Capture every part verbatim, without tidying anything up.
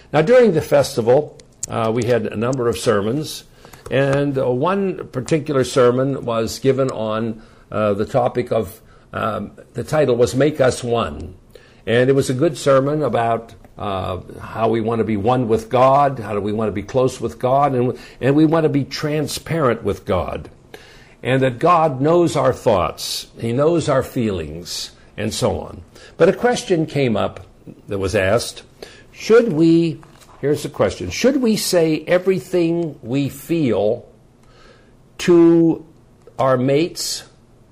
Now, during the festival, uh, we had a number of sermons, and uh, one particular sermon was given on uh, the topic of, um, the title was Make Us One. And it was a good sermon about uh, how we want to be one with God, how do we want to be close with God, and, and we want to be transparent with God. And that God knows our thoughts, He knows our feelings, and so on. But a question came up that was asked, should we, here's the question, should we say everything we feel to our mates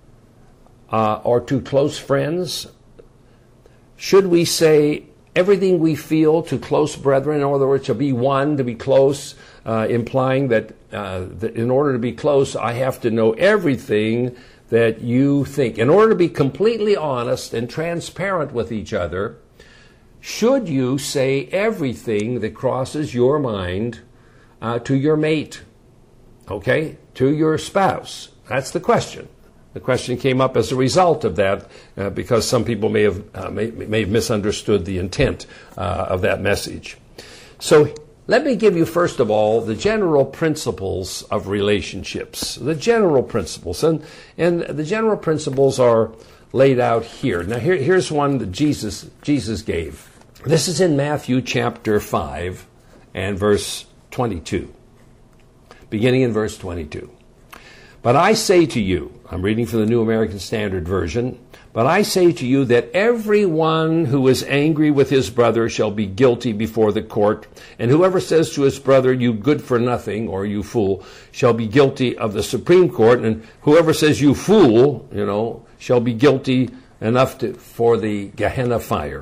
uh, or to close friends? Should we say everything we feel to close brethren, in other words, to be one, to be close, uh, implying that, uh, that in order to be close, I have to know everything that you think. In order to be completely honest and transparent with each other, should you say everything that crosses your mind uh, to your mate, okay, to your spouse? That's the question. The question came up as a result of that uh, because some people may have uh, may, may have misunderstood the intent uh, of that message. So let me give you, first of all, the general principles of relationships. The general principles. And, and the general principles are laid out here. Now, here, here's one that Jesus, Jesus gave. This is in Matthew chapter five and verse twenty-two. Beginning in verse twenty-two. But I say to you, I'm reading from the New American Standard Version, but I say to you that everyone who is angry with his brother shall be guilty before the court, and whoever says to his brother, you good for nothing, or you fool, shall be guilty of the Supreme Court, and whoever says you fool, you know, shall be guilty enough to, for the Gehenna fire.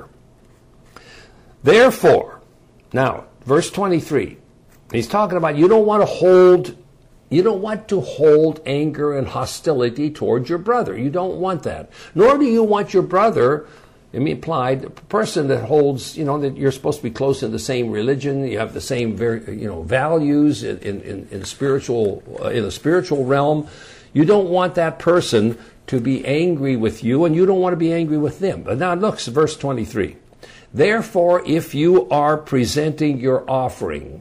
Therefore, now, verse twenty-three, he's talking about you don't want to hold You don't want to hold anger and hostility towards your brother. You don't want that. Nor do you want your brother, I mean, implied, a person that holds, you know, that you're supposed to be close in the same religion, you have the same, very, you know, values in, in, in spiritual, uh, in the spiritual realm. You don't want that person to be angry with you, and you don't want to be angry with them. But now look, verse twenty-three. Therefore, if you are presenting your offering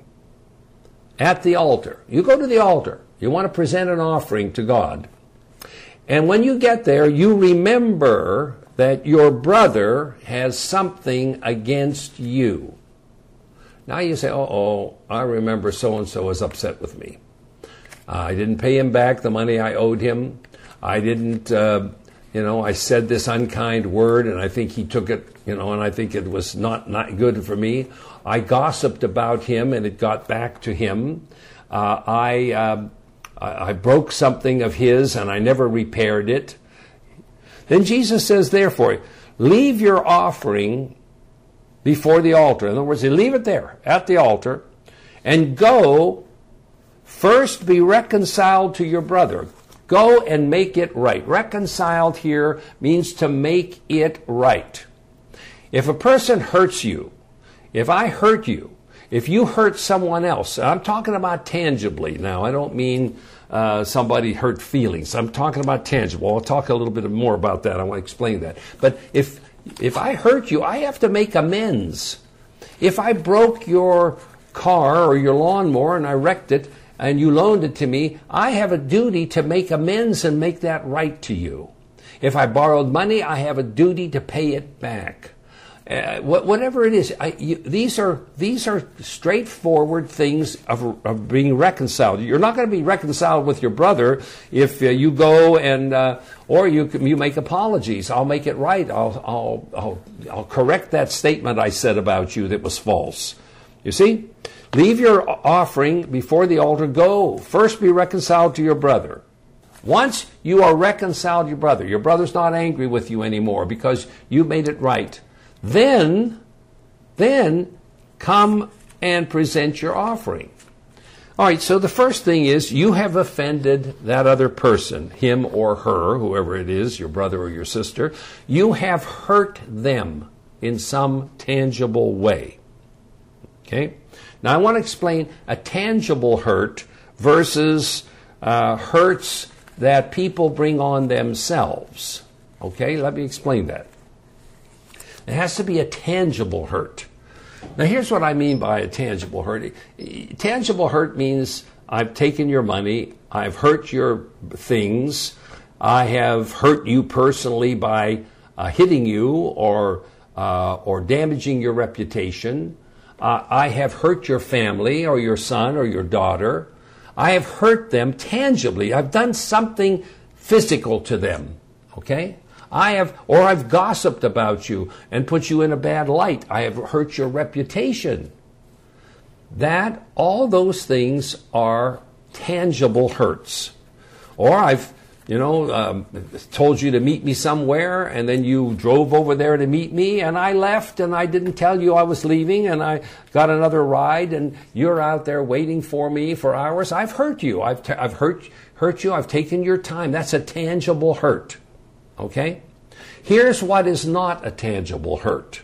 at the altar. You go to the altar. You want to present an offering to God. And when you get there, you remember that your brother has something against you. Now you say, uh-oh, I remember so-and-so was upset with me. Uh, I didn't pay him back the money I owed him. I didn't, uh, you know, I said this unkind word, and I think he took it, you know, and I think it was not, not good for me. I gossiped about him, and it got back to him. Uh, I, uh, I broke something of his, and I never repaired it. Then Jesus says, therefore, leave your offering before the altar. In other words, you leave it there at the altar, and go first be reconciled to your brother. Go and make it right. Reconciled here means to make it right. If a person hurts you, if I hurt you, if you hurt someone else, I'm talking about tangibly now. I don't mean uh, somebody hurt feelings. I'm talking about tangible. I'll talk a little bit more about that. I want to explain that. But if if I hurt you, I have to make amends. If I broke your car or your lawnmower and I wrecked it and you loaned it to me, I have a duty to make amends and make that right to you. If I borrowed money, I have a duty to pay it back. Uh, whatever it is, I, you, these are these are straightforward things of, of being reconciled. You're not going to be reconciled with your brother if uh, you go and uh, or you you make apologies. I'll make it right. I'll I'll I'll I'll correct that statement I said about you that was false. You see, leave your offering before the altar. Go first, be reconciled to your brother. Once you are reconciled to your brother, your brother's not angry with you anymore because you made it right. Then, then come and present your offering. All right, so the first thing is you have offended that other person, him or her, whoever it is, your brother or your sister. You have hurt them in some tangible way. Okay? Now I want to explain a tangible hurt versus uh, hurts that people bring on themselves. Okay, let me explain that. It has to be a tangible hurt. Now, here's what I mean by a tangible hurt. Tangible hurt means I've taken your money, I've hurt your things, I have hurt you personally by uh, hitting you or uh, or damaging your reputation. Uh, I have hurt your family or your son or your daughter. I have hurt them tangibly. I've done something physical to them. Okay? I have, or I've gossiped about you and put you in a bad light. I have hurt your reputation. That, all those things are tangible hurts. Or I've, you know, um, told you to meet me somewhere, and then you drove over there to meet me, and I left, and I didn't tell you I was leaving, and I got another ride, and you're out there waiting for me for hours. I've hurt you. I've, t- I've hurt, hurt you. I've taken your time. That's a tangible hurt. Okay? Here's what is not a tangible hurt.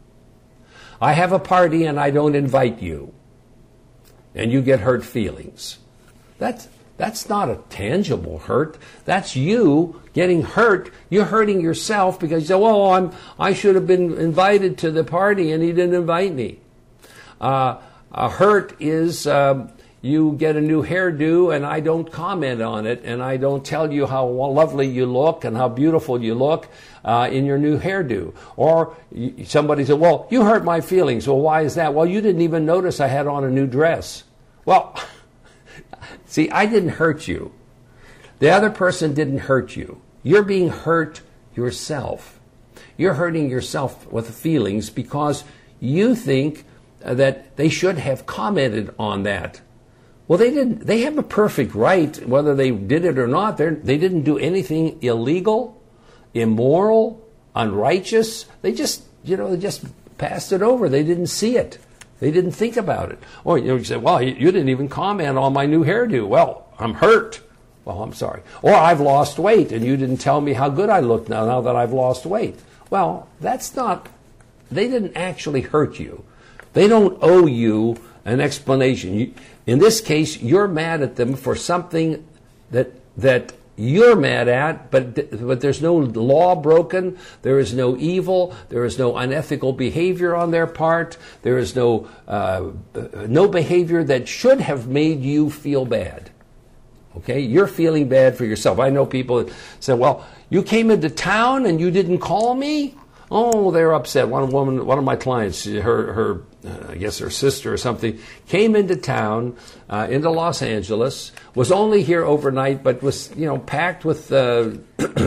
I have a party and I don't invite you, and you get hurt feelings. That's, that's not a tangible hurt. That's you getting hurt. You're hurting yourself because you say, well, I'm, I should have been invited to the party and he didn't invite me. Uh, a hurt is... Um, You get a new hairdo and I don't comment on it, and I don't tell you how lovely you look and how beautiful you look uh, in your new hairdo. Or you, somebody said, well, you hurt my feelings. Well, why is that? Well, you didn't even notice I had on a new dress. Well, see, I didn't hurt you. The other person didn't hurt you. You're being hurt yourself. You're hurting yourself with feelings because you think that they should have commented on that. Well, they didn't. They have a perfect right, whether they did it or not. They're, they didn't do anything illegal, immoral, unrighteous. They just, you know, they just passed it over. They didn't see it. They didn't think about it. Or you know, you say, well, you, you didn't even comment on my new hairdo. Well, I'm hurt. Well, I'm sorry. Or I've lost weight, and you didn't tell me how good I look now, now that I've lost weight. Well, that's not. They didn't actually hurt you. They don't owe you an explanation. You, in this case, you're mad at them for something that that you're mad at, but but there's no law broken, there is no evil, there is no unethical behavior on their part, there is no uh, no behavior that should have made you feel bad. Okay, you're feeling bad for yourself. I know people that say, "Well, you came into town and you didn't call me." Oh, they're upset. One woman, one of my clients, her, her, uh, I guess her sister or something, came into town, uh, into Los Angeles, was only here overnight, but was, you know, packed with, uh,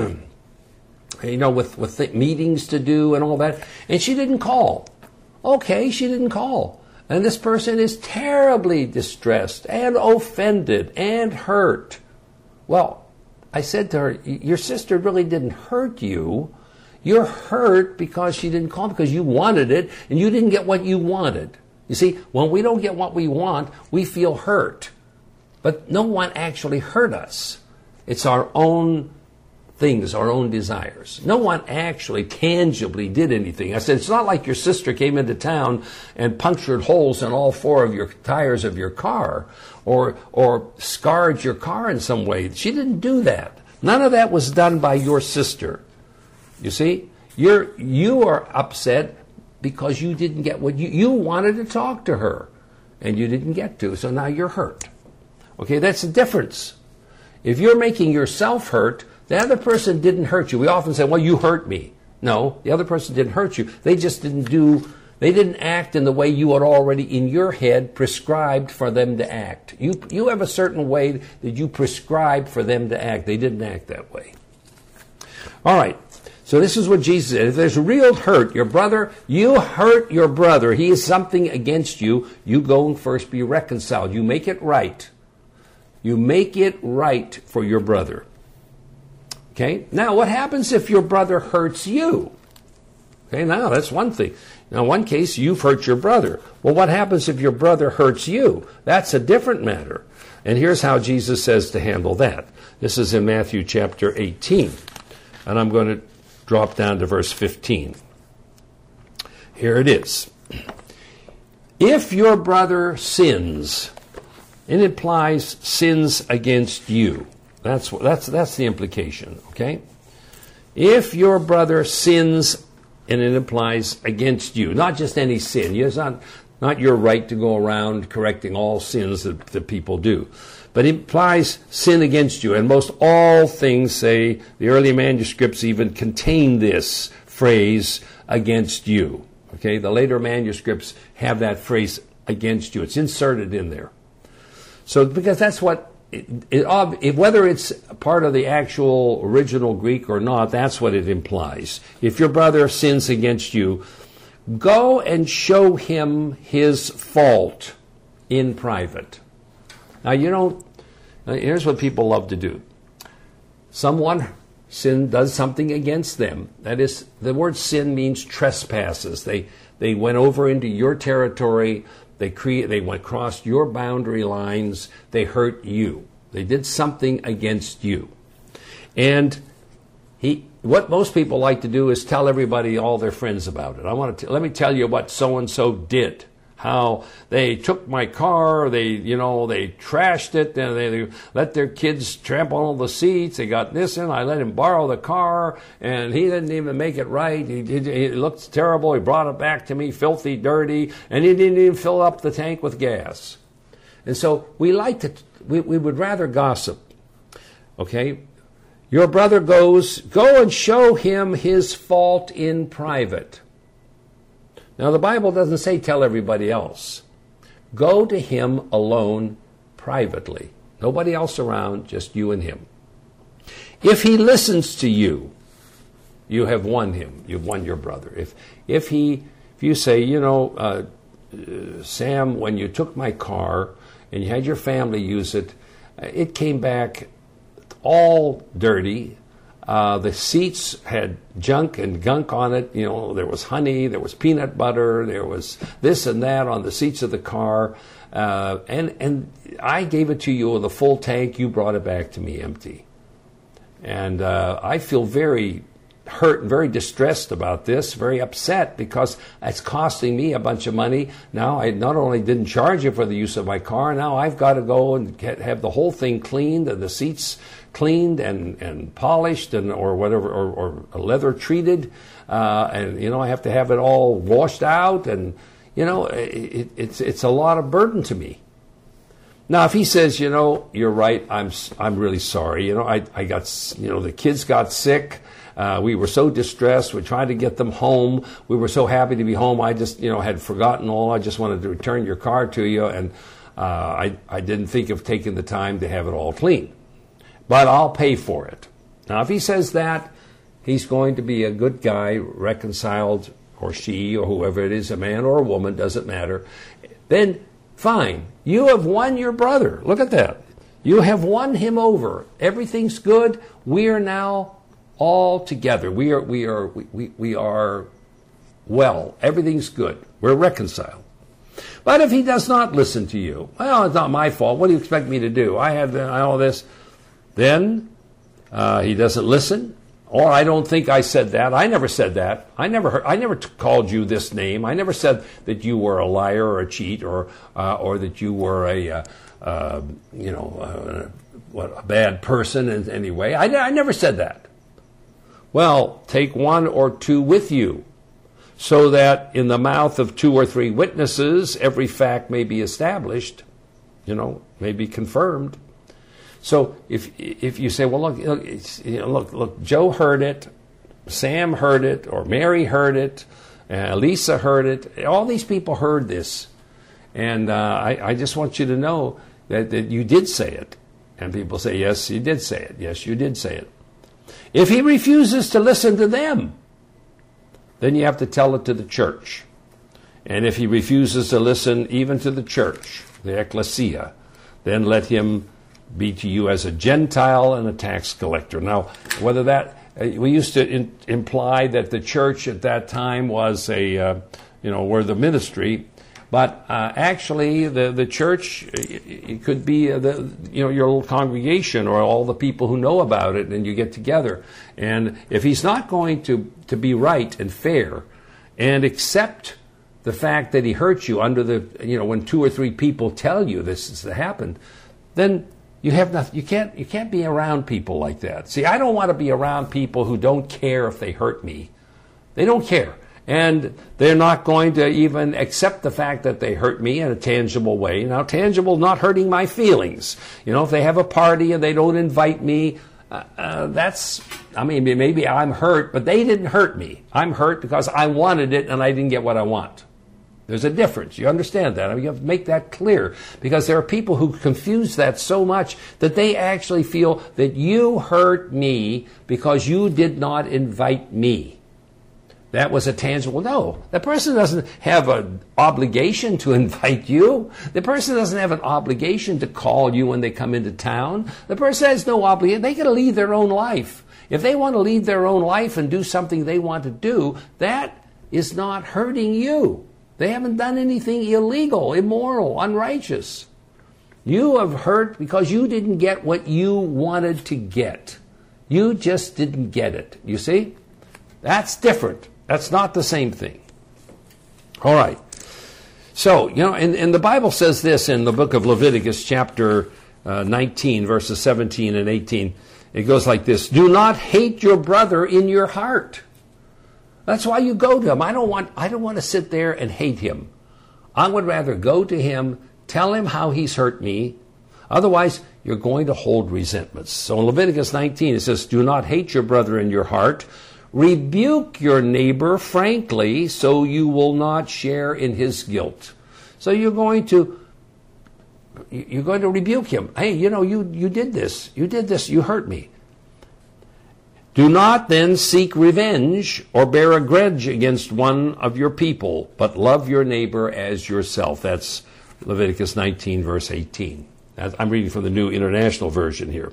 you know, with with th- meetings to do and all that, and she didn't call. Okay, she didn't call, and this person is terribly distressed and offended and hurt. Well, I said to her, "Your sister really didn't hurt you. You're hurt because she didn't call, because you wanted it and you didn't get what you wanted." You see, when we don't get what we want, we feel hurt. But no one actually hurt us. It's our own things, our own desires. No one actually tangibly did anything. I said, it's not like your sister came into town and punctured holes in all four of your tires of your car or, or scarred your car in some way. She didn't do that. None of that was done by your sister. You see, you're you are upset because you didn't get what you you wanted to talk to her, and you didn't get to. So now you're hurt. Okay, that's the difference. If you're making yourself hurt, the other person didn't hurt you. We often say, "Well, you hurt me." No, the other person didn't hurt you. They just didn't do. They didn't act in the way you had already in your head prescribed for them to act. You you have a certain way that you prescribed for them to act. They didn't act that way. All right. So this is what Jesus said. If there's real hurt, your brother, you hurt your brother. He is something against you. You go and first be reconciled. You make it right. You make it right for your brother. Okay? Now, what happens if your brother hurts you? Okay, now that's one thing. Now, one case, you've hurt your brother. Well, what happens if your brother hurts you? That's a different matter. And here's how Jesus says to handle that. This is in Matthew chapter eighteen. And I'm going to drop down to verse fifteen. Here it is. If your brother sins, it implies sins against you. That's that's that's the implication, okay? If your brother sins and it implies against you, not just any sin. It's not, not your right to go around correcting all sins that, that people do. But it implies sin against you. And most all things say, the early manuscripts even contain this phrase, against you. Okay, the later manuscripts have that phrase, against you. It's inserted in there. So, because that's what, it, it, whether it's part of the actual original Greek or not, that's what it implies. If your brother sins against you, go and show him his fault in private. Now, you don't, here's what people love to do. Someone sin does something against them. That is, the word sin means trespasses. They they went over into your territory. They create. They went across your boundary lines. They hurt you. They did something against you. And he, what most people like to do is tell everybody, all their friends about it. I want to let me tell you what so and so did. How they took my car, they, you know, they trashed it, and they, they let their kids trample on the seats. They got this in. I let him borrow the car, and he didn't even make it right. He, he, he looked terrible. He brought it back to me, filthy, dirty, and he didn't even fill up the tank with gas. And so we like to, we, we would rather gossip. Okay? Your brother goes, go and show him his fault in private. Now, the Bible doesn't say tell everybody else. Go to him alone privately. Nobody else around, just you and him. If he listens to you, you have won him. You've won your brother. If if he, if you say, you know, uh, uh, Sam, when you took my car and you had your family use it, it came back all dirty. Uh, the seats had junk and gunk on it. You know, there was honey, there was peanut butter, there was this and that on the seats of the car. Uh, and, and I gave it to you with a full tank. You brought it back to me empty. And uh, I feel very hurt and very distressed about this, very upset, because it's costing me a bunch of money. Now, I not only didn't charge you for the use of my car, now I've got to go and get, have the whole thing cleaned and the seats cleaned and, and polished and or whatever, or, or leather treated. Uh, and, you know, I have to have it all washed out. And, you know, it, it's, it's a lot of burden to me. Now, if he says, you know, you're right, I'm I'm really sorry. You know, I, I got, you know, the kids got sick. Uh, we were so distressed. We tried to get them home. We were so happy to be home. I just, you know, had forgotten all. I just wanted to return your car to you. And uh, I, I didn't think of taking the time to have it all clean. But I'll pay for it. Now, if he says that, he's going to be a good guy, reconciled, or she, or whoever it is, a man or a woman, doesn't matter. Then, fine. You have won your brother. Look at that. You have won him over. Everything's good. We are now all together. We are, we are, we, we, we are well. Everything's good. We're reconciled. But if he does not listen to you, well, it's not my fault. What do you expect me to do? I have all this. Then uh, he doesn't listen, or I don't think I said that. I never said that. I never heard, I never t- called you this name. I never said that you were a liar or a cheat, or uh, or that you were a uh, uh, you know uh, what a bad person in any way. I, I never said that. Well, take one or two with you, so that in the mouth of two or three witnesses, every fact may be established. You know, may be confirmed. So if if you say, well, look, look, it's, you know, look, look, Joe heard it, Sam heard it, or Mary heard it, uh, Lisa heard it. All these people heard this, and uh, I, I just want you to know that, that you did say it. And people say, yes, you did say it. Yes, you did say it. If he refuses to listen to them, then you have to tell it to the church. And if he refuses to listen even to the church, the ecclesia, then let him be to you as a Gentile and a tax collector. Now, whether that, uh, we used to in, imply that the church at that time was a, uh, you know, were the ministry, but uh, actually the, the church, it, it could be, uh, the, you know, your little congregation or all the people who know about it, and you get together. And if he's not going to, to be right and fair and accept the fact that he hurt you under the, you know, when two or three people tell you this has happened, then You have nothing. You can't. You can't be around people like that. See, I don't want to be around people who don't care if they hurt me. They don't care. And they're not going to even accept the fact that they hurt me in a tangible way. Now, tangible, not hurting my feelings. You know, if they have a party and they don't invite me, uh, uh, that's, I mean, maybe I'm hurt, but they didn't hurt me. I'm hurt because I wanted it and I didn't get what I want. There's a difference. You understand that? I mean, you have to make that clear, because there are people who confuse that so much that they actually feel that you hurt me because you did not invite me. That was a tangible. No, the person doesn't have an obligation to invite you. The person doesn't have an obligation to call you when they come into town. The person has no obligation. They can lead their own life. If they want to lead their own life and do something they want to do, that is not hurting you. They haven't done anything illegal, immoral, unrighteous. You have hurt because you didn't get what you wanted to get. You just didn't get it. You see? That's different. That's not the same thing. All right. So, you know, and, and the Bible says this in the book of Leviticus, chapter uh, nineteen, verses seventeen and eighteen. It goes like this: do not hate your brother in your heart. That's why you go to him. I don't want, I don't want to sit there and hate him. I would rather go to him, tell him how he's hurt me. Otherwise, you're going to hold resentments. So in Leviticus nineteen, it says, do not hate your brother in your heart. Rebuke your neighbor frankly, so you will not share in his guilt. So you're going to you're going to rebuke him. Hey, you know, you, you did this. You did this. You hurt me. Do not then seek revenge or bear a grudge against one of your people, but love your neighbor as yourself. That's Leviticus nineteen, verse eighteen. I'm reading from the New International Version here.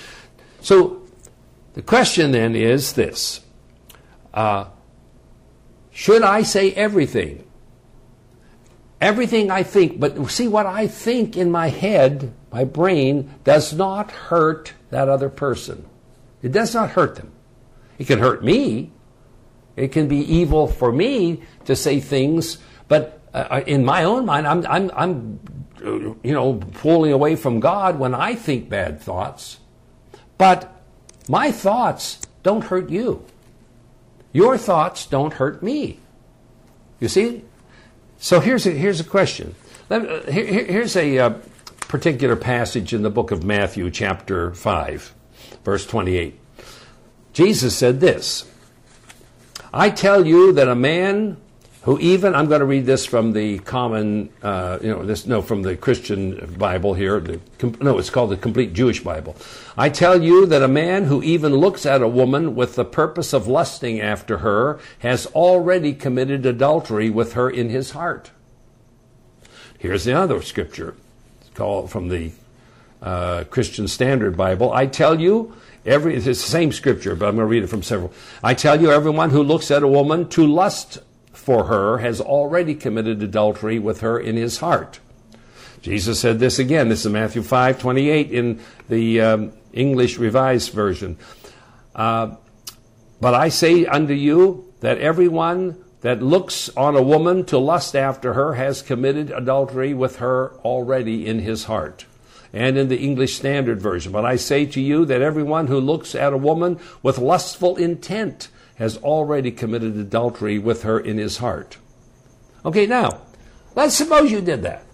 So the question then is this. Uh, should I say everything? Everything I think, but see, what I think in my head, my brain, does not hurt that other person. It does not hurt them. It can hurt me. It can be evil for me to say things, but uh, in my own mind, I'm, I'm, I'm, you know, pulling away from God when I think bad thoughts. But my thoughts don't hurt you. Your thoughts don't hurt me. You see? So here's a, here's a question. Let, here, here's a uh, particular passage in the book of Matthew, chapter five, verse twenty-eight. Jesus said this: I tell you that a man who even, I'm going to read this from the common, uh, you know, this, no, from the Christian Bible here. The, no, it's called the Complete Jewish Bible. I tell you that a man who even looks at a woman with the purpose of lusting after her has already committed adultery with her in his heart. Here's the other scripture. It's called from the uh, Christian Standard Bible. I tell you, every, it's the same scripture, but I'm going to read it from several. I tell you, everyone who looks at a woman to lust for her has already committed adultery with her in his heart. Jesus said this again. This is Matthew five twenty-eight in the um, English Revised Version. Uh, but I say unto you that everyone that looks on a woman to lust after her has committed adultery with her already in his heart. And in the English Standard Version, but I say to you that everyone who looks at a woman with lustful intent has already committed adultery with her in his heart. Okay, now, let's suppose you did that.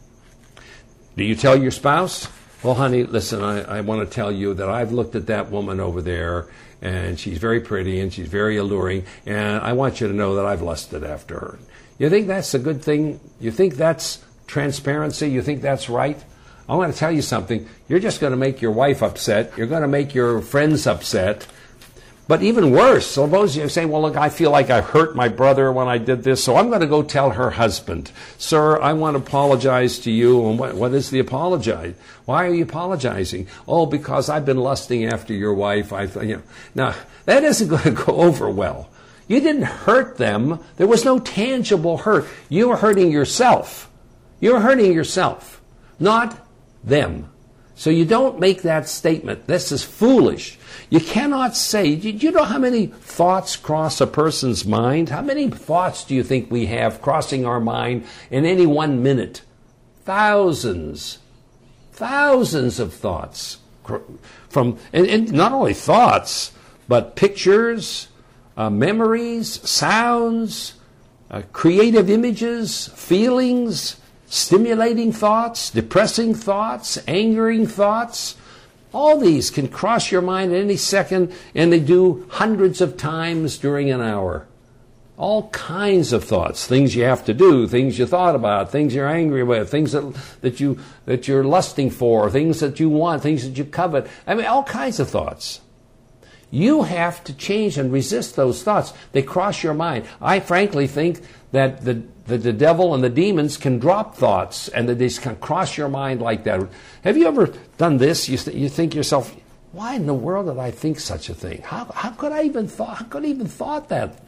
Do you tell your spouse, well, honey, listen, I, I want to tell you that I've looked at that woman over there, and she's very pretty, and she's very alluring, and I want you to know that I've lusted after her. You think that's a good thing? You think that's transparency? You think that's right? I want to tell you something. You're just going to make your wife upset. You're going to make your friends upset. But even worse, suppose you say, well, look, I feel like I hurt my brother when I did this, so I'm going to go tell her husband, sir, I want to apologize to you. And what, what is the apologize? Why are you apologizing? Oh, because I've been lusting after your wife. I, th- you know. Now, that isn't going to go over well. You didn't hurt them. There was no tangible hurt. You were hurting yourself. You were hurting yourself, not them. So you don't make that statement. This is foolish. You cannot say, do you know how many thoughts cross a person's mind? How many thoughts do you think we have crossing our mind in any one minute? Thousands. Thousands of thoughts. From, and, and not only thoughts, but pictures, uh, memories, sounds, uh, creative images, feelings, stimulating thoughts, depressing thoughts, angering thoughts. All these can cross your mind at any second, and they do hundreds of times during an hour. All kinds of thoughts, things you have to do, things you thought about, things you're angry with, things that, that, you, that you're lusting for, things that you want, things that you covet. I mean, all kinds of thoughts. You have to change and resist those thoughts. They cross your mind. I frankly think that the, the, the devil and the demons can drop thoughts and that they can cross your mind like that. Have you ever done this? You, th- you think to yourself, why in the world did I think such a thing? How, how could I even thought, how could I even thought that?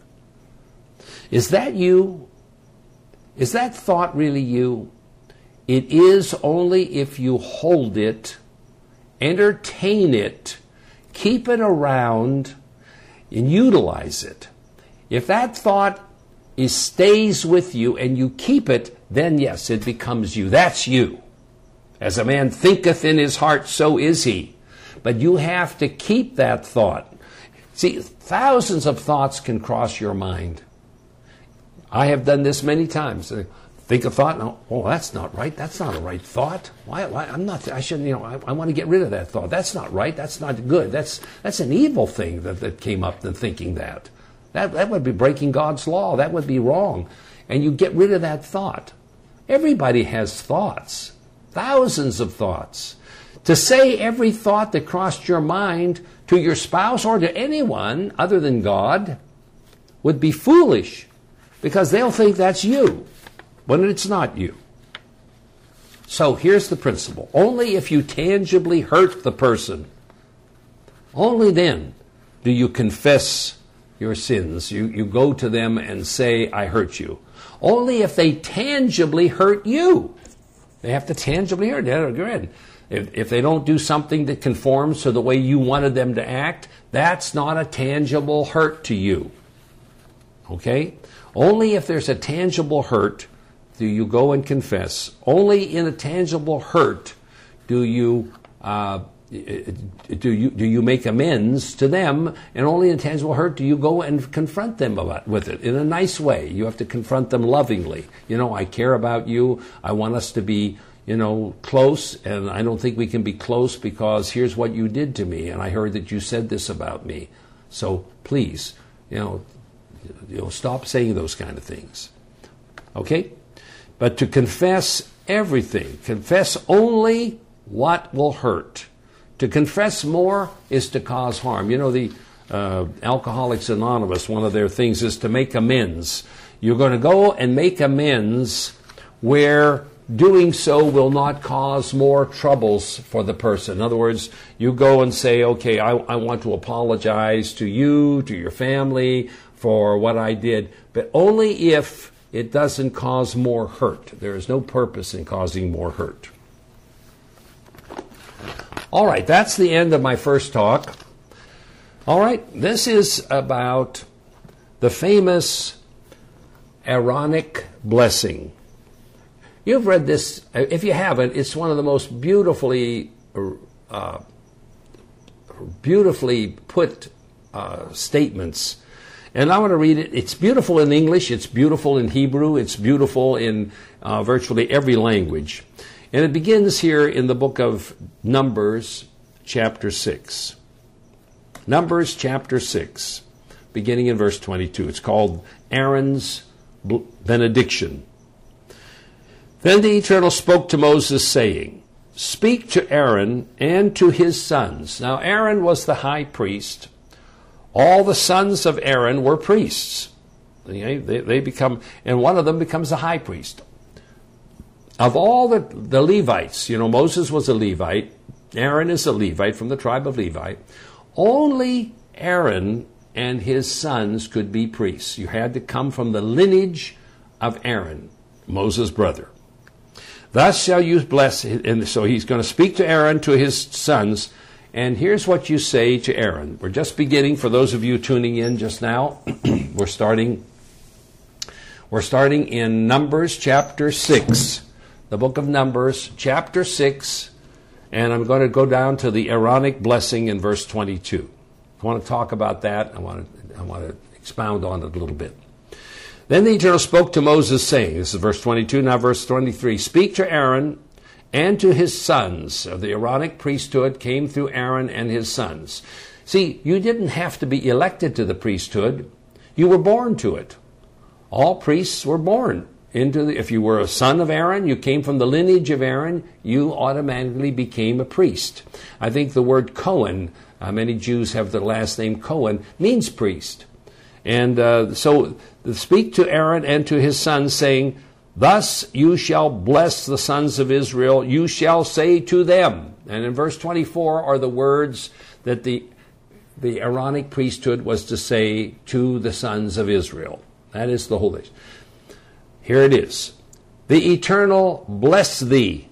Is that you? Is that thought really you? It is only if you hold it, entertain it, keep it around, and utilize it. If that thought is stays with you and you keep it, then yes, it becomes you. That's you. As a man thinketh in his heart, so is he. But you have to keep that thought. See, thousands of thoughts can cross your mind. I have done this many times. Think a thought, no, oh, that's not right. That's not a right thought. Why? why I'm not. I shouldn't. You know, I, I want to get rid of that thought. That's not right. That's not good. That's that's an evil thing that, that came up in thinking that. That that would be breaking God's law. That would be wrong. And you get rid of that thought. Everybody has thoughts, thousands of thoughts. To say every thought that crossed your mind to your spouse or to anyone other than God would be foolish. Because they'll think that's you, when it's not you. So here's the principle. Only if you tangibly hurt the person, only then do you confess your sins. You, you go to them and say, I hurt you. Only if they tangibly hurt you. They have to tangibly hurt you. If, if they don't do something that conforms to the way you wanted them to act, that's not a tangible hurt to you. Okay? Only if there's a tangible hurt do you go and confess. Only in a tangible hurt do you uh, do you do you make amends to them, and only in a tangible hurt do you go and confront them about with it in a nice way. You have to confront them lovingly. You know, I care about you. I want us to be, you know, close, and I don't think we can be close because here's what you did to me, and I heard that you said this about me. So please, you know. You know, stop saying those kind of things. Okay? But to confess everything, confess only what will hurt. To confess more is to cause harm. You know, the uh, Alcoholics Anonymous, one of their things is to make amends. You're going to go and make amends where doing so will not cause more troubles for the person. In other words, you go and say, okay, I, I want to apologize to you, to your family, for what I did, but only if it doesn't cause more hurt. There is no purpose in causing more hurt. All right, that's the end of my first talk. All right, this is about the famous Aaronic blessing. You've read this. If you haven't, it's one of the most beautifully, uh, beautifully put uh, statements. And I want to read it. It's beautiful in English. It's beautiful in Hebrew. It's beautiful in uh, virtually every language. And it begins here in the book of Numbers, chapter six. Numbers, chapter six, beginning in verse twenty-two. It's called Aaron's benediction. Then the Eternal spoke to Moses, saying, Speak to Aaron and to his sons. Now Aaron was the high priest. All the sons of Aaron were priests. They, they become, and one of them becomes a high priest. Of all the, the Levites, you know, Moses was a Levite. Aaron is a Levite from the tribe of Levi. Only Aaron and his sons could be priests. You had to come from the lineage of Aaron, Moses' brother. Thus shall you bless, and so he's going to speak to Aaron, to his sons. And here's what you say to Aaron. We're just beginning, for those of you tuning in just now, we're starting we're starting in Numbers chapter six. The book of Numbers, chapter six, and I'm going to go down to the Aaronic blessing in verse twenty-two. I want to talk about that. I want to I want to expound on it a little bit. Then the Eternal spoke to Moses, saying, this is verse twenty-two, now verse twenty-three, speak to Aaron and to his sons. Of the Aaronic priesthood came through Aaron and his sons. See, you didn't have to be elected to the priesthood. You were born to it. All priests were born into the, if you were a son of Aaron, you came from the lineage of Aaron, you automatically became a priest. I think the word Cohen, uh, many Jews have the last name Cohen, means priest. And uh, so speak to Aaron and to his sons, saying, thus you shall bless the sons of Israel. You shall say to them. And in verse twenty-four are the words that the, the Aaronic priesthood was to say to the sons of Israel. That is the whole thing. Here it is. The Eternal bless thee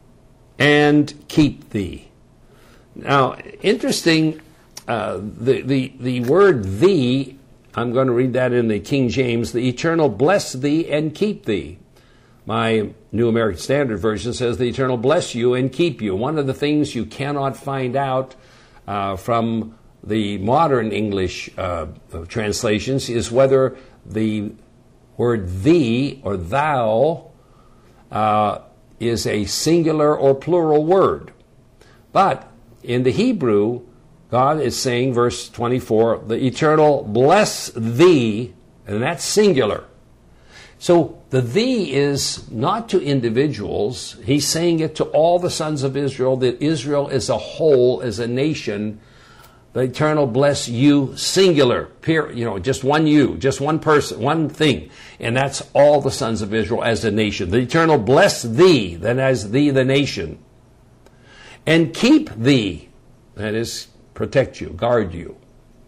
and keep thee. Now, interesting, uh, the, the, the word thee, I'm going to read that in the King James. The Eternal bless thee and keep thee. My New American Standard Version says the Eternal bless you and keep you. One of the things you cannot find out uh, from the modern English uh, translations is whether the word thee or thou uh, is a singular or plural word. But in the Hebrew, God is saying, verse twenty-four, the Eternal bless thee, and that's singular. So the thee is not to individuals. He's saying it to all the sons of Israel, that Israel as a whole, as a nation, the Eternal bless you, singular, period, you know, just one you, just one person, one thing. And that's all the sons of Israel as a nation. The Eternal bless thee, that as thee the nation. And keep thee, that is, protect you, guard you.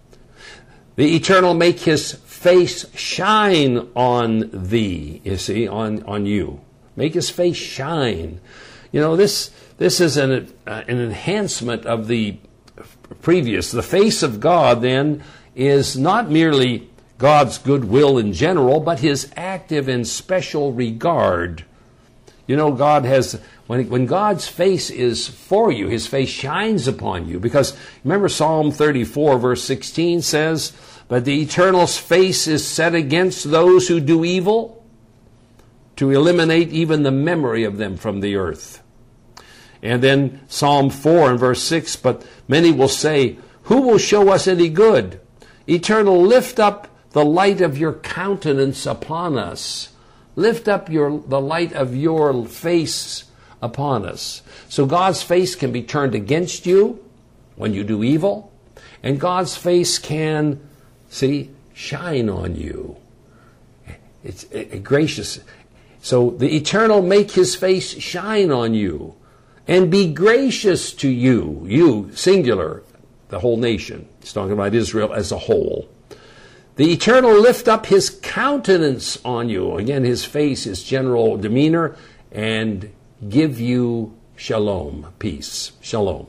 The Eternal make his face shine on thee, you see, on, on you. Make his face shine. You know, this this is an, uh, an enhancement of the previous. The face of God, then, is not merely God's goodwill in general, but his active and special regard. You know, God has, when, when God's face is for you, his face shines upon you. Because remember Psalm thirty-four, verse sixteen says, but the Eternal's face is set against those who do evil, to eliminate even the memory of them from the earth. And then Psalm four and verse six, but many will say, who will show us any good? Eternal, lift up the light of your countenance upon us. Lift up your the light of your face upon us. So God's face can be turned against you when you do evil, and God's face can, see, shine on you. It's uh, gracious. So the Eternal make his face shine on you and be gracious to you, you, singular, the whole nation. He's talking about Israel as a whole. The Eternal lift up his countenance on you, again, his face, his general demeanor, and give you shalom, peace, shalom.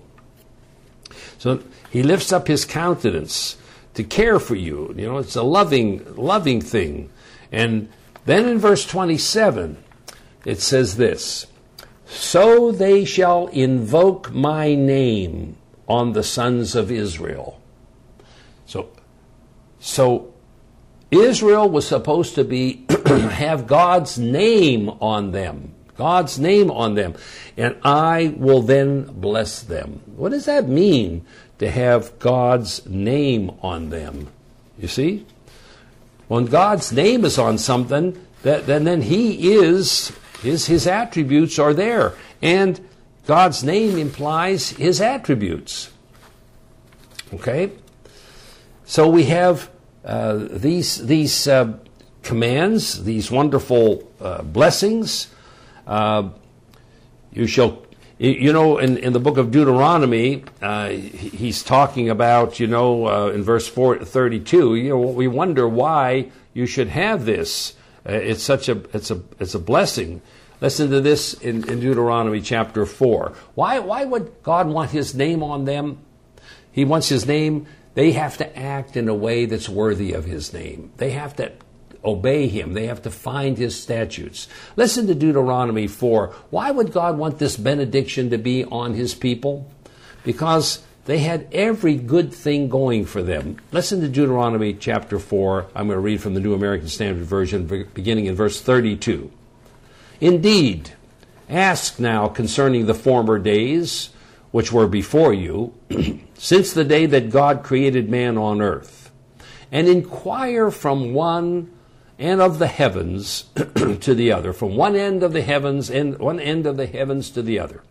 So he lifts up his countenance to care for you. You know, it's a loving, loving thing. And then in verse twenty-seven, it says this, so they shall invoke my name on the sons of Israel. So, so Israel was supposed to be have God's name on them. God's name on them. And I will then bless them. What does that mean, to have God's name on them? You see? When God's name is on something, that, then, then he is, his, his attributes are there. And God's name implies his attributes. Okay? So we have uh, these, these uh, commands, these wonderful uh, blessings. Uh, you shall, you know, in, in the book of Deuteronomy, uh, he's talking about, you know, uh, in verse four, thirty-two, you know, we wonder why you should have this. Uh, it's such a, it's a, it's a blessing. Listen to this in, in Deuteronomy chapter four. Why, why would God want his name on them? He wants his name. They have to act in a way that's worthy of his name. They have to obey him. They have to find his statutes. Listen to Deuteronomy four. Why would God want this benediction to be on his people? Because They had every good thing going for them. Listen to Deuteronomy chapter four. I'm going to read from the New American Standard Version, beginning in verse thirty-two. Indeed, ask now concerning the former days, which were before you, since the day that God created man on earth, and inquire from one end of the heavens to the other, from one end of the heavens and one end of the heavens to the other.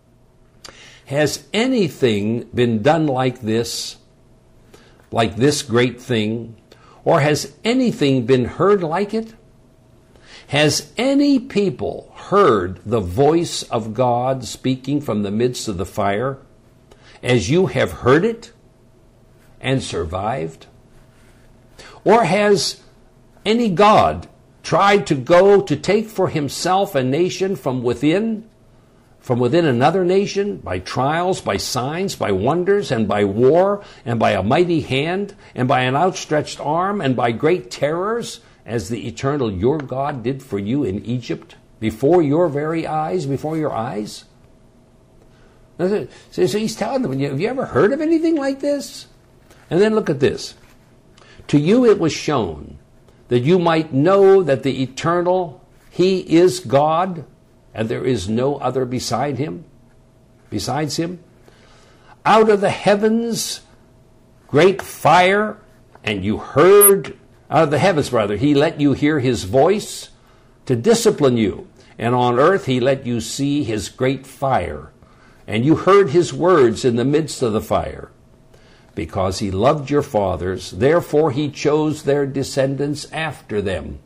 Has anything been done like this, like this great thing? Or has anything been heard like it? Has any people heard the voice of God speaking from the midst of the fire, as you have heard it and survived? Or has any God tried to go to take for himself a nation from within, from within another nation, by trials, by signs, by wonders, and by war, and by a mighty hand, and by an outstretched arm, and by great terrors, as the eternal your God did for you in Egypt, before your very eyes, before your eyes? So he's telling them, have you ever heard of anything like this? And then look at this. To you it was shown that you might know that the eternal, he is God, and there is no other beside him, besides him. Out of the heavens, great fire, and you heard, out of the heavens, rather, he let you hear his voice to discipline you. And on earth he let you see his great fire. And you heard his words in the midst of the fire. Because he loved your fathers, therefore he chose their descendants after them.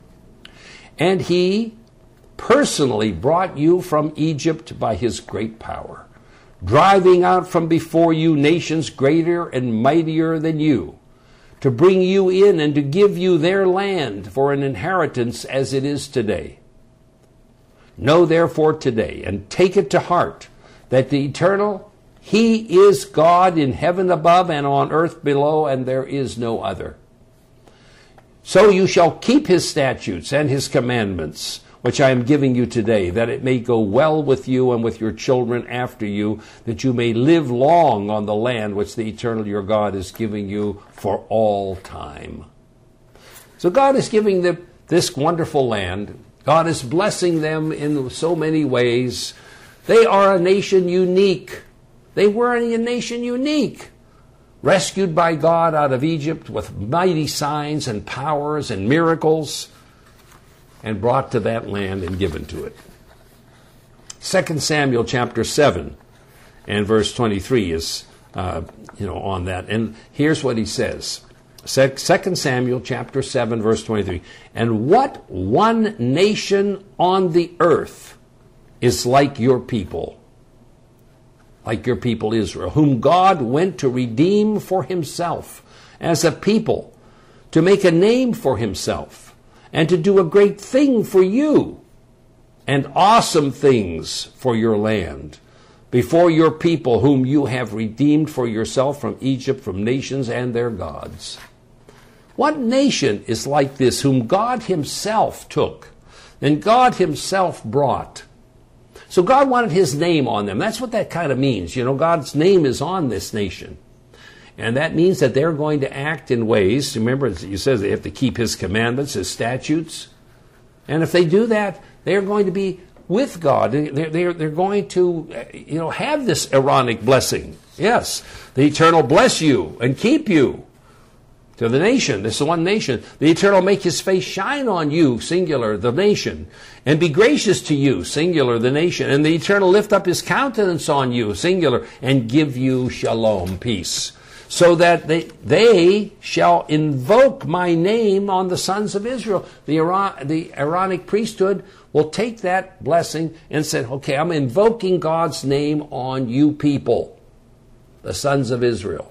And he personally brought you from Egypt by his great power, driving out from before you nations greater and mightier than you, to bring you in and to give you their land for an inheritance as it is today. Know therefore today, and take it to heart, that the eternal, he is God in heaven above and on earth below, and there is no other. So you shall keep his statutes and his commandments, which I am giving you today, that it may go well with you and with your children after you, that you may live long on the land which the eternal your God is giving you for all time. So God is giving them this wonderful land. God is blessing them in so many ways. They are a nation unique. They were a nation unique, rescued by God out of Egypt with mighty signs and powers and miracles, and brought to that land and given to it. Second Samuel chapter seven and verse twenty-three is uh, you know, on that. And here's what he says. Second Samuel chapter seven, verse twenty-three. And what one nation on the earth is like your people, like your people Israel, whom God went to redeem for himself as a people, to make a name for himself, and to do a great thing for you, and awesome things for your land, before your people whom you have redeemed for yourself from Egypt, from nations and their gods. What nation is like this, whom God himself took, and God himself brought? So God wanted his name on them. That's what that kind of means. You know, God's name is on this nation. And that means that they're going to act in ways, remember, he says they have to keep his commandments, his statutes. And if they do that, they're going to be with God. They're, they're, they're going to, you know, have this Aaronic blessing. Yes, the Eternal bless you and keep you. To the nation, this is one nation. The Eternal make his face shine on you, singular, the nation, and be gracious to you, singular, the nation. And the Eternal lift up his countenance on you, singular, and give you shalom, peace. So that they, they shall invoke my name on the sons of Israel. The, Aaron, the Aaronic priesthood will take that blessing and say, okay, I'm invoking God's name on you people, the sons of Israel.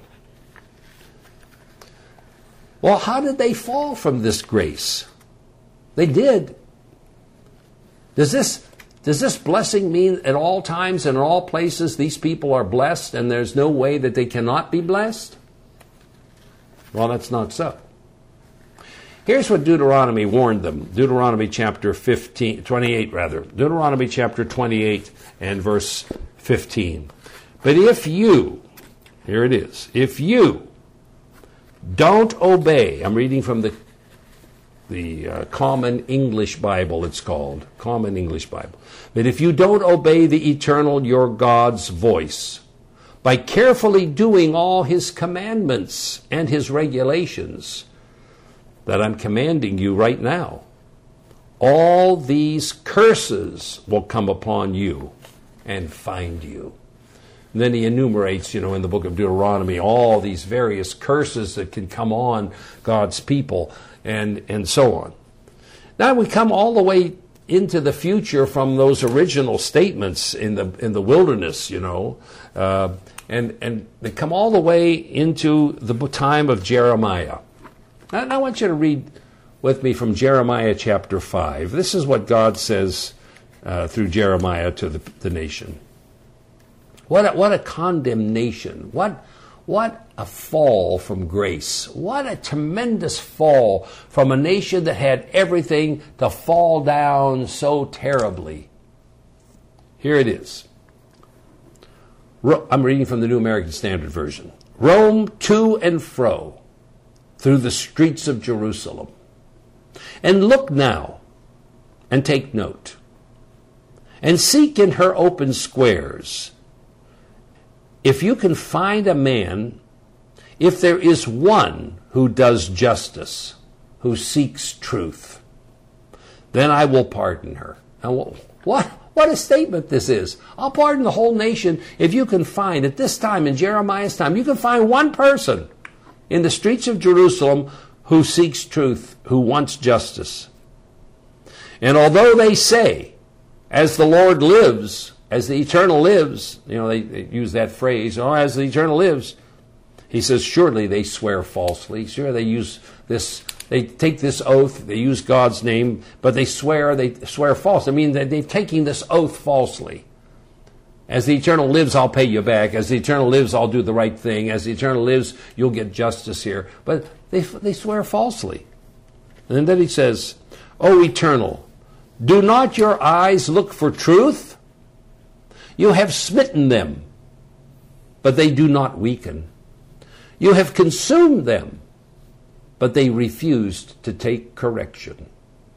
Well, how did they fall from this grace? They did. Does this, does this blessing mean at all times and in all places these people are blessed and there's no way that they cannot be blessed? Well, that's not so. Here's what Deuteronomy warned them. Deuteronomy chapter fifteen, twenty-eight, rather. Deuteronomy chapter twenty-eight and verse fifteen. But if you Here it is. If you don't obey, I'm reading from the the uh, Common English Bible, it's called, Common English Bible. But if you don't obey the eternal, your God's voice, by carefully doing all his commandments and his regulations that I'm commanding you right now, all these curses will come upon you and find you. And then he enumerates, you know, in the book of Deuteronomy, all these various curses that can come on God's people and, and so on. Now we come all the way into the future from those original statements in the in the wilderness, you know, uh, and, and they come all the way into the time of Jeremiah. Now, I want you to read with me from Jeremiah chapter five. This is what God says uh, through Jeremiah to the, the nation. What a, what a condemnation. What, what a fall from grace. What a tremendous fall from a nation that had everything to fall down so terribly. Here it is. I'm reading from the New American Standard Version. Roam to and fro through the streets of Jerusalem. And look now, and take note, and seek in her open squares. If you can find a man, if there is one who does justice, who seeks truth, then I will pardon her. Now, what, what a statement this is. I'll pardon the whole nation if you can find, at this time, in Jeremiah's time, you can find one person in the streets of Jerusalem who seeks truth, who wants justice. And although they say, as the Lord lives, as the Eternal lives, you know, they, they use that phrase, oh, as the Eternal lives, he says, surely they swear falsely. Sure, they use this, they take this oath, they use God's name, but they swear, they swear false. I mean, they're taking this oath falsely. As the Eternal lives, I'll pay you back. As the Eternal lives, I'll do the right thing. As the Eternal lives, you'll get justice here. But they they swear falsely. And then he says, O Eternal, do not your eyes look for truth? You have smitten them, but they do not weaken. You have consumed them, but they refused to take correction.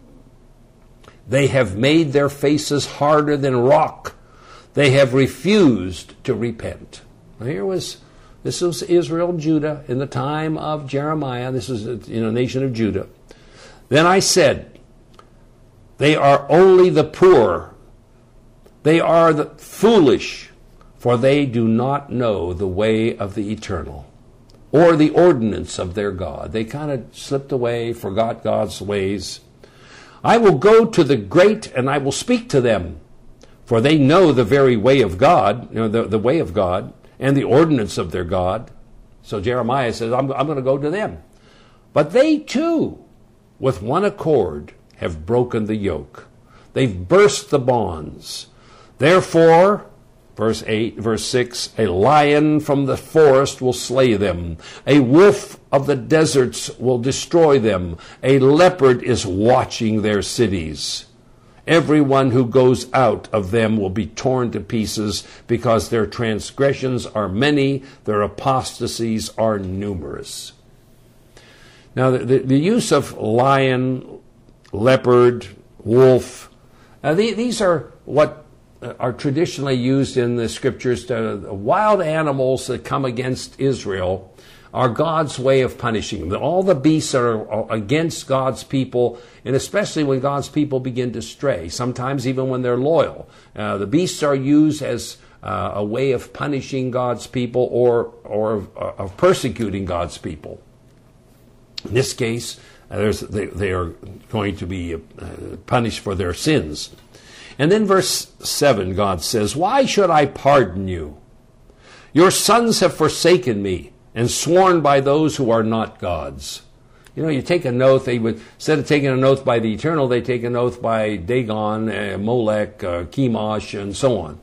They have made their faces harder than rock. They have refused to repent. Now here was, this was Israel and Judah in the time of Jeremiah. This is, you know, nation of Judah. Then I said, they are only the poor. They are the foolish, for they do not know the way of the Eternal, or the ordinance of their God. They kind of slipped away, forgot God's ways. I will go to the great and I will speak to them, for they know the very way of God, you know, the, the way of God, and the ordinance of their God. So Jeremiah says, I'm, I'm going to go to them. But they too, with one accord, have broken the yoke. They've burst the bonds. Therefore, verse eight, verse six, a lion from the forest will slay them. A wolf of the deserts will destroy them. A leopard is watching their cities. Everyone who goes out of them will be torn to pieces, because their transgressions are many, their apostasies are numerous. Now, the, the, the use of lion, leopard, wolf, uh, the, these are what are traditionally used in the scriptures to wild animals that come against Israel are God's way of punishing them. All the beasts are against God's people, and especially when God's people begin to stray, sometimes even when they're loyal. Uh, the beasts are used as uh, a way of punishing God's people, or, or of, uh, of persecuting God's people. In this case, uh, there's, they, they are going to be uh, punished for their sins. And then verse seven, God says, why should I pardon you? Your sons have forsaken me and sworn by those who are not gods. You know, you take an oath, they would, instead of taking an oath by the Eternal, they take an oath by Dagon, uh, Molech, uh, Chemosh, and so on.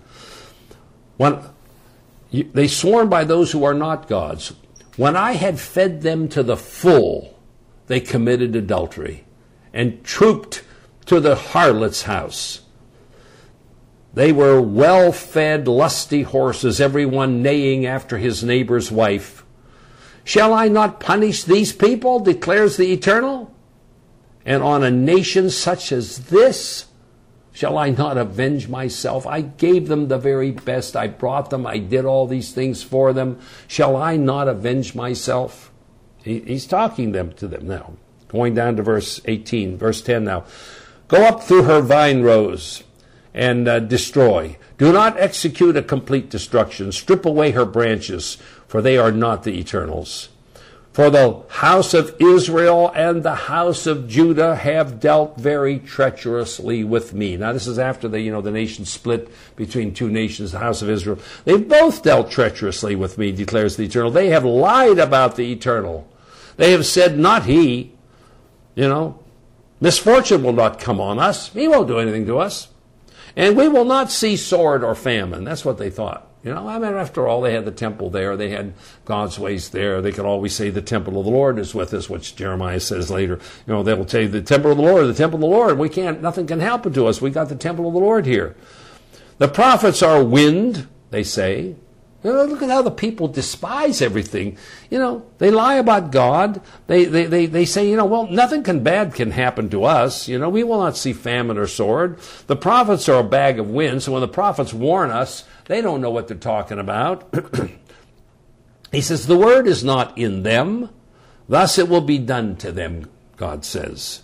When, you, they sworn by those who are not gods. When I had fed them to the full, they committed adultery and trooped to the harlot's house. They were well-fed, lusty horses, every one neighing after his neighbor's wife. Shall I not punish these people, declares the Eternal? And on a nation such as this, shall I not avenge myself? I gave them the very best. I brought them. I did all these things for them. Shall I not avenge myself? He, he's talking them to them now. Going down to verse eighteen, verse ten now. Go up through her vine rows and uh, destroy. Do not execute a complete destruction. Strip away her branches, for they are not the Eternal's. For the house of Israel and the house of Judah have dealt very treacherously with me. Now this is after the, you know, the nation split between two nations, the house of Israel. They've both dealt treacherously with me, declares the Eternal. They have lied about the Eternal. They have said, not he. You know, misfortune will not come on us. He won't do anything to us. And we will not see sword or famine. That's what they thought. You know, I mean, after all, they had the temple there. They had God's ways there. They could always say the temple of the Lord is with us, which Jeremiah says later. You know, they will say the temple of the Lord, the temple of the Lord. We can't, nothing can happen to us. We got the temple of the Lord here. The prophets are wind, they say. You know, look at how the people despise everything. You know, they lie about God. They, they, they, they say, you know, well, nothing can bad can happen to us. You know, we will not see famine or sword. The prophets are a bag of wind, so when the prophets warn us, they don't know what they're talking about. He says, the word is not in them, thus it will be done to them, God says.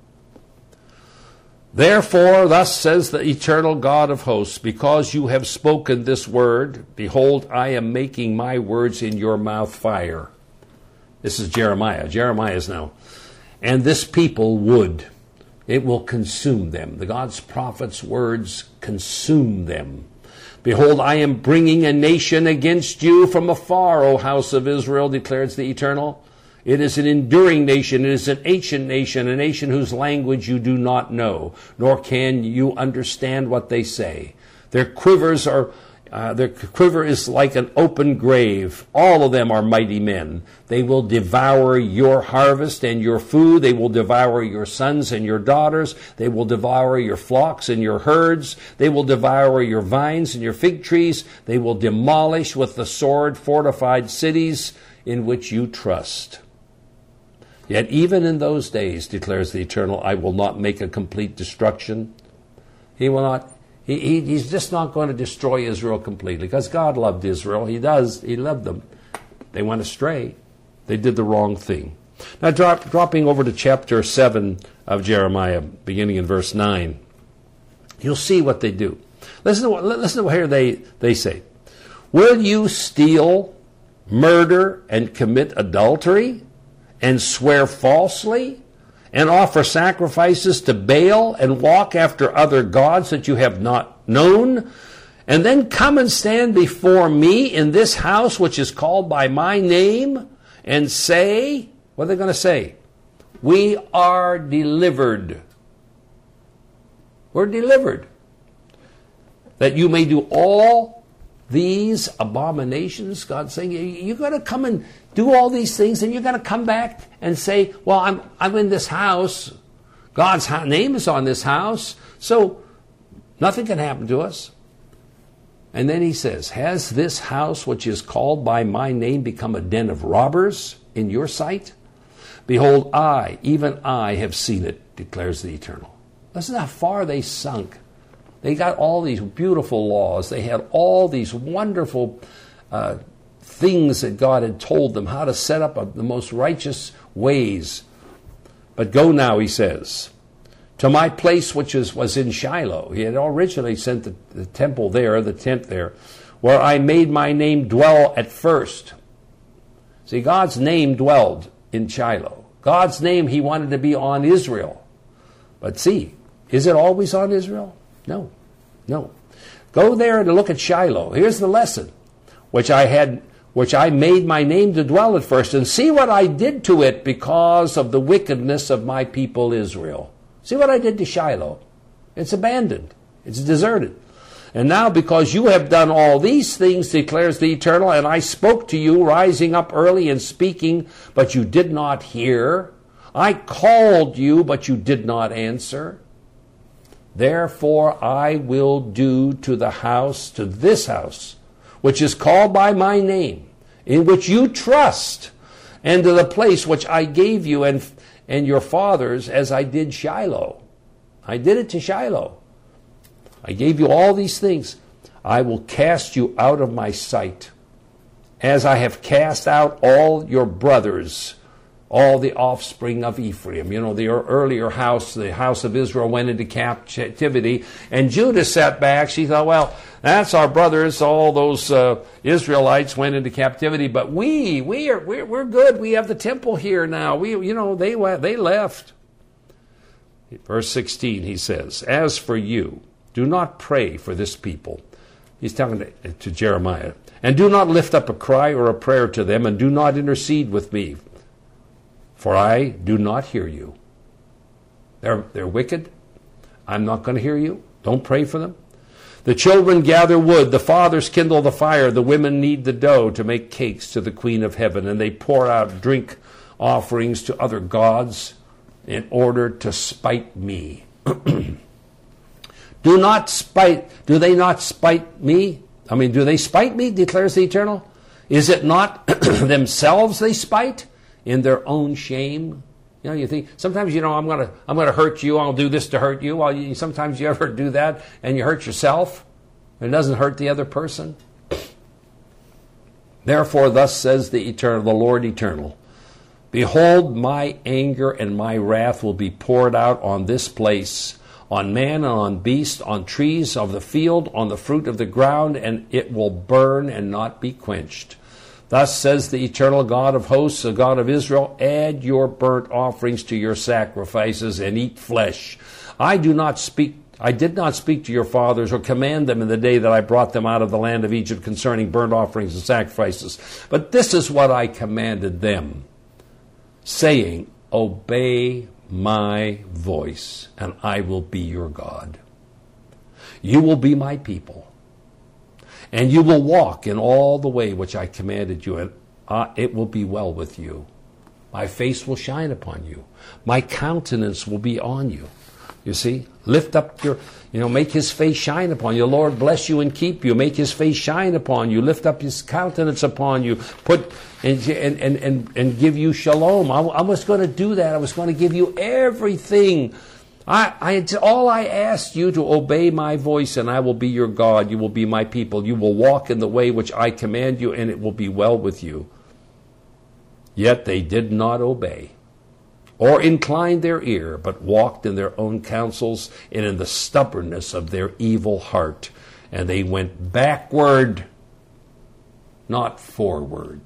Therefore, thus says the eternal God of hosts, because you have spoken this word, behold, I am making my words in your mouth fire. This is Jeremiah. Jeremiah is now. And this people would. It will consume them. The God's prophets' words consume them. Behold, I am bringing a nation against you from afar, O house of Israel, declares the Eternal. It is an enduring nation. It is an ancient nation, a nation whose language you do not know, nor can you understand what they say. Their quivers are, uh, their quiver is like an open grave. All of them are mighty men. They will devour your harvest and your food. They will devour your sons and your daughters. They will devour your flocks and your herds. They will devour your vines and your fig trees. They will demolish with the sword fortified cities in which you trust. Yet even in those days, declares the Eternal, I will not make a complete destruction. He will not, he, he, he's just not going to destroy Israel completely, because God loved Israel. He does, he loved them. They went astray. They did the wrong thing. Now drop, dropping over to chapter seven of Jeremiah, beginning in verse nine, you'll see what they do. Listen to what, listen to what here they, they say. Will you steal, murder, and commit adultery, and swear falsely, and offer sacrifices to Baal, and walk after other gods that you have not known, and then come and stand before me in this house which is called by my name, and say, what are they going to say? We are delivered. We're delivered. That you may do all these abominations, God's saying, you're going to come and do all these things, and you're going to come back and say, well, I'm, I'm in this house. God's name is on this house, so nothing can happen to us. And then he says, has this house which is called by my name become a den of robbers in your sight? Behold, I, even I, have seen it, declares the Eternal. Listen how far they sunk. They got all these beautiful laws. They had all these wonderful uh, things that God had told them, how to set up a, the most righteous ways. But go now, he says, to my place which is, was in Shiloh. He had originally sent the, the temple there, the tent there, where I made my name dwell at first. See, God's name dwelled in Shiloh. God's name, he wanted to be on Israel. But see, is it always on Israel? No, no. Go there and look at Shiloh. Here's the lesson, which I had, which I made my name to dwell at first, and see what I did to it because of the wickedness of my people Israel. See what I did to Shiloh. It's abandoned. It's deserted. And now because you have done all these things, declares the Eternal, and I spoke to you, rising up early and speaking, but you did not hear. I called you, but you did not answer. Therefore I will do to the house, to this house, which is called by my name, in which you trust, and to the place which I gave you and, and your fathers, as I did Shiloh. I did it to Shiloh. I gave you all these things. I will cast you out of my sight, as I have cast out all your brothers, all the offspring of Ephraim. You know, the earlier house, the house of Israel, went into captivity, and Judah sat back. She thought, well, that's our brothers. All those uh, Israelites went into captivity, but we, we are, we're, we're good. We have the temple here now. We, you know, they they left. Verse sixteen, he says, as for you, do not pray for this people. He's talking to, to Jeremiah. And do not lift up a cry or a prayer to them, and do not intercede with me, for I do not hear you. They're, they're wicked. I'm not going to hear you. Don't pray for them. The children gather wood, the fathers kindle the fire, the women knead the dough to make cakes to the Queen of Heaven, and they pour out drink offerings to other gods in order to spite me. Do not spite, do they not spite me? I mean, do they spite me, declares the Eternal? Is it not themselves they spite in their own shame? You know, you think, sometimes, you know, I'm going to I'm gonna hurt you, I'll do this to hurt you. Well, you, sometimes you ever do that and you hurt yourself and it doesn't hurt the other person. Therefore, thus says the Eternal, the Lord Eternal, behold, my anger and my wrath will be poured out on this place, on man and on beast, on trees of the field, on the fruit of the ground, and it will burn and not be quenched. Thus says the eternal God of hosts, the God of Israel, add your burnt offerings to your sacrifices and eat flesh. I do not speak, I did not speak to your fathers or command them in the day that I brought them out of the land of Egypt concerning burnt offerings and sacrifices. But this is what I commanded them, saying, obey my voice, and I will be your God. You will be my people, and you will walk in all the way which I commanded you, and uh, it will be well with you. My face will shine upon you. My countenance will be on you. You see, lift up your, you know, make his face shine upon you. The Lord bless you and keep you. Make his face shine upon you. Lift up his countenance upon you. Put and and and, and give you shalom. I, I was going to do that. I was going to give you everything. I, I all I asked you to obey my voice, and I will be your God. You will be my people. You will walk in the way which I command you, and it will be well with you. Yet they did not obey, or inclined their ear, but walked in their own counsels and in the stubbornness of their evil heart. And they went backward, not forward.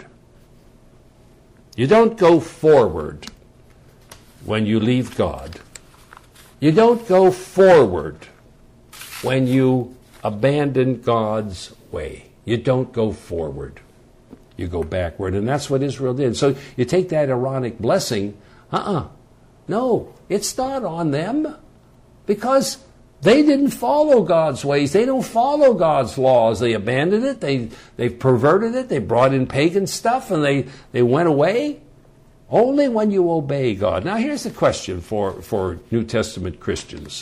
You don't go forward when you leave God. You don't go forward when you abandon God's way. You don't go forward. You go backward. And that's what Israel did. So you take that Aaronic blessing. Uh-uh. No, it's not on them, because they didn't follow God's ways. They don't follow God's laws. They abandoned it. They they perverted it. They brought in pagan stuff, and they, they went away. Only when you obey God. Now here's the question for, for New Testament Christians.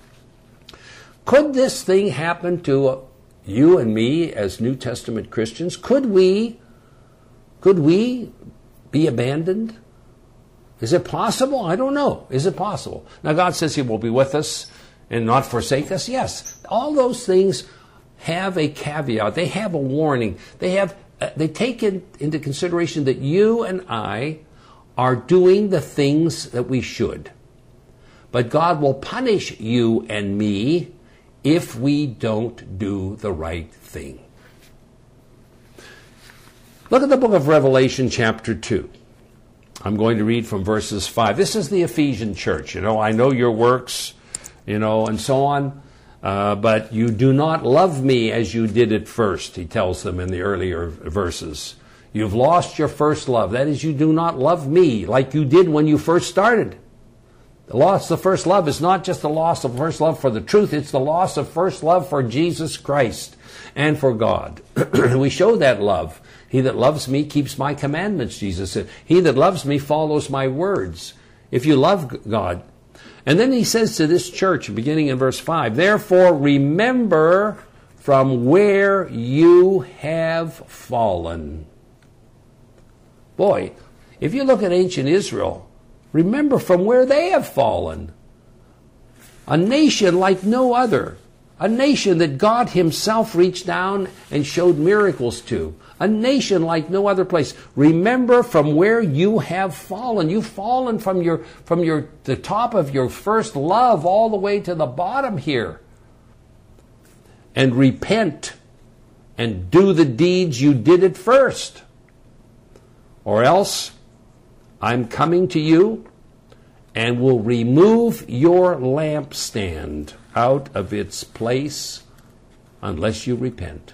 Could this thing happen to you and me as New Testament Christians? Could we, could we be abandoned? Is it possible? I don't know. Is it possible? Now God says he will be with us and not forsake us. Yes. All those things have a caveat. They have a warning. They have uh, they take in, into consideration that you and I are doing the things that we should. But God will punish you and me if we don't do the right thing. Look at the book of Revelation chapter two. I'm going to read from verses five. This is the Ephesian church. You know, I know your works, you know, and so on. Uh, but you do not love me as you did at first, he tells them in the earlier verses. You've lost your first love. That is, you do not love me like you did when you first started. The loss of first love is not just the loss of first love for the truth. It's the loss of first love for Jesus Christ and for God. We show that love. He that loves me keeps my commandments, Jesus said. He that loves me follows my words. If you love God, And then he says to this church, beginning in verse five, therefore remember from where you have fallen. Boy, if you look at ancient Israel, remember from where they have fallen. A nation like no other. A nation that God himself reached down and showed miracles to. A nation like no other place. Remember from where you have fallen. You've fallen from your from your the top of your first love all the way to the bottom here. And repent and do the deeds you did at first. Or else I'm coming to you and will remove your lampstand out of its place unless you repent.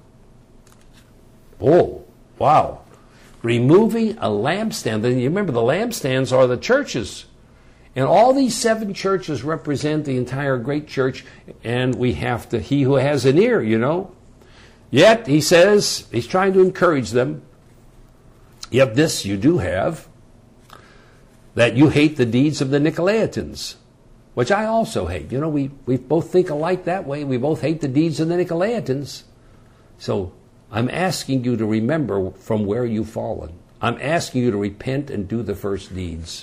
Oh, wow. Removing a lampstand. Then you remember the lampstands are the churches. And all these seven churches represent the entire great church, and we have to, he who has an ear, you know. Yet, he says, he's trying to encourage them, yet this you do have, that you hate the deeds of the Nicolaitans, which I also hate. You know, we, we both think alike that way. We both hate the deeds of the Nicolaitans. So, I'm asking you to remember from where you've fallen. I'm asking you to repent and do the first deeds.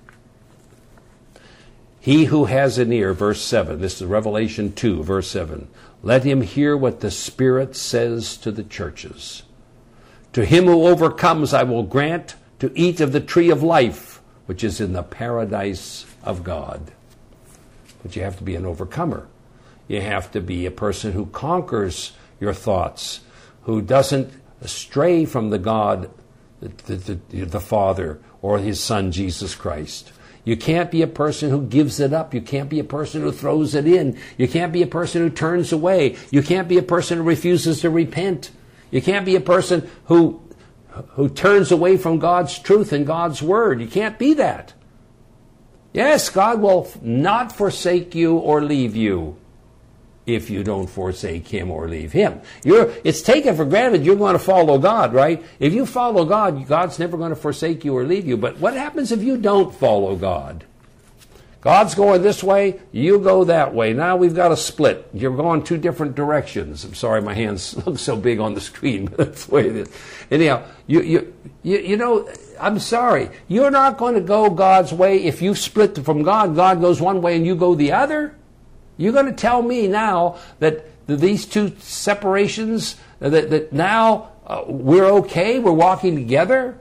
He who has an ear, verse seven, this is Revelation two, verse seven, let him hear what the Spirit says to the churches. To him who overcomes I will grant to eat of the tree of life, which is in the paradise of God. But you have to be an overcomer. You have to be a person who conquers your thoughts, who doesn't stray from the God, the, the, the Father, or his Son, Jesus Christ. You can't be a person who gives it up. You can't be a person who throws it in. You can't be a person who turns away. You can't be a person who refuses to repent. You can't be a person who, who turns away from God's truth and God's word. You can't be that. Yes, God will not forsake you or leave you if you don't forsake him or leave him. You're, it's taken for granted you're going to follow God, right? If you follow God, God's never going to forsake you or leave you. But what happens if you don't follow God? God's going this way, you go that way. Now we've got a split. You're going two different directions. I'm sorry, my hands look so big on the screen, but that's the way it is. Anyhow, you, you, you, you know, I'm sorry. You're not going to go God's way if you split from God. God goes one way and you go the other. You're going to tell me now that these two separations, that, that now uh, we're okay, we're walking together,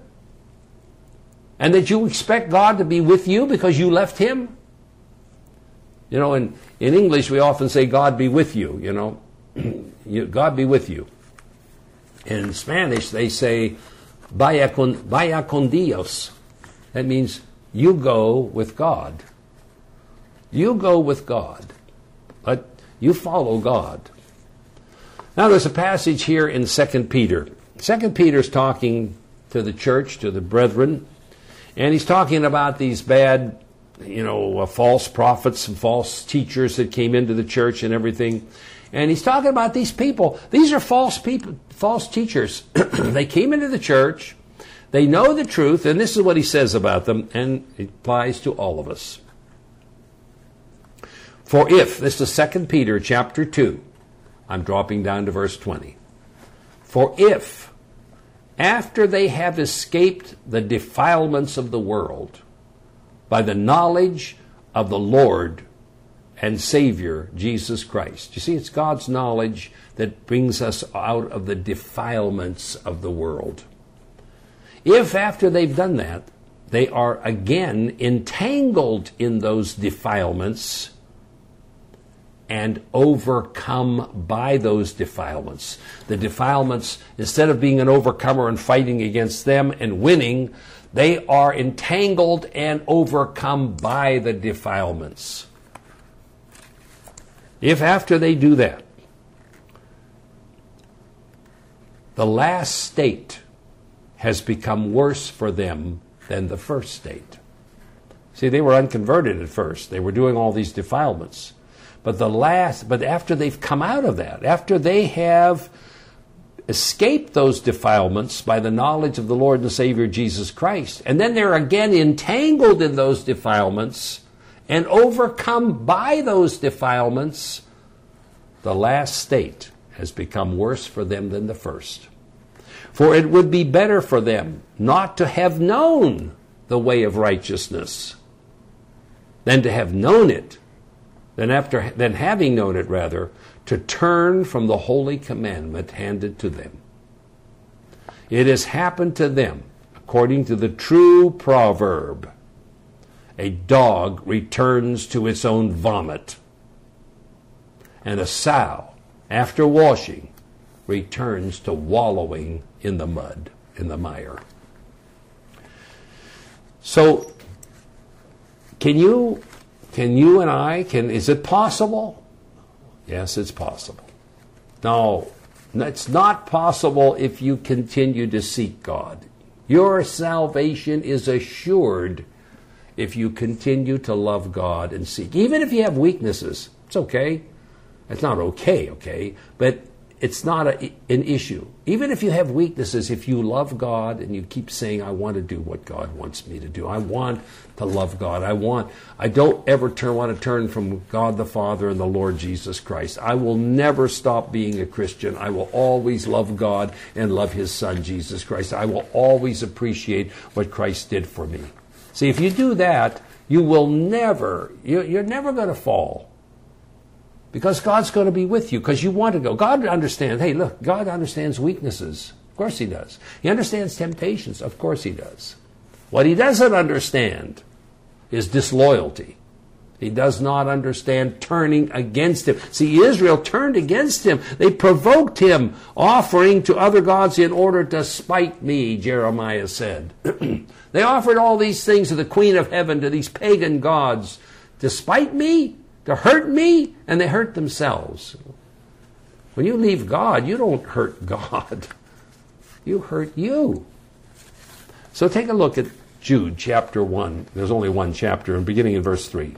and that you expect God to be with you because you left him? You know, in, in English we often say, God be with you, you know. you, God be with you. In Spanish they say, vaya con, vaya con Dios. That means you go with God. You go with God. But you follow God. Now there's a passage here in Second Peter. Second Peter's talking to the church, to the brethren, and he's talking about these bad, you know, uh, false prophets and false teachers that came into the church and everything. And he's talking about these people. These are false people, false teachers. They came into the church, they know the truth, and this is what he says about them, and it applies to all of us. For if, this is Second Peter chapter two, I'm dropping down to verse twenty. For if, after they have escaped the defilements of the world, by the knowledge of the Lord and Savior, Jesus Christ. You see, it's God's knowledge that brings us out of the defilements of the world. If after they've done that, they are again entangled in those defilements and overcome by those defilements. The defilements, instead of being an overcomer and fighting against them and winning, they are entangled and overcome by the defilements. If after they do that, the last state has become worse for them than the first state. See, they were unconverted at first. They were doing all these defilements. But the last, but after they've come out of that, after they have escaped those defilements by the knowledge of the Lord and Savior Jesus Christ, and then they're again entangled in those defilements and overcome by those defilements, the last state has become worse for them than the first. For it would be better for them not to have known the way of righteousness than to have known it, than after than having known it rather, to turn from the holy commandment handed to them. It has happened to them, according to the true proverb, a dog returns to its own vomit, and a sow, after washing, returns to wallowing in the mud, in the mire. So, can you, can you and I, can, is it possible? Yes, it's possible. No, it's not possible if you continue to seek God. Your salvation is assured if you continue to love God and seek. Even if you have weaknesses, it's okay. It's not okay, okay, but it's not a, an issue. Even if you have weaknesses, if you love God and you keep saying, I want to do what God wants me to do. I want to love God. I want, I don't ever turn, want to turn from God the Father and the Lord Jesus Christ. I will never stop being a Christian. I will always love God and love His Son, Jesus Christ. I will always appreciate what Christ did for me. See, if you do that, you will never, you're never going to fall. Because God's going to be with you, because you want to go. God understands, hey, look, God understands weaknesses. Of course He does. He understands temptations. Of course He does. What He doesn't understand is disloyalty. He does not understand turning against Him. See, Israel turned against Him. They provoked Him, offering to other gods in order to spite me, Jeremiah said. They offered all these things to the Queen of Heaven, to these pagan gods, to spite me, to hurt me, and they hurt themselves. When you leave God, you don't hurt God. You hurt you. So take a look at Jude chapter one. There's only one chapter, and beginning in verse three.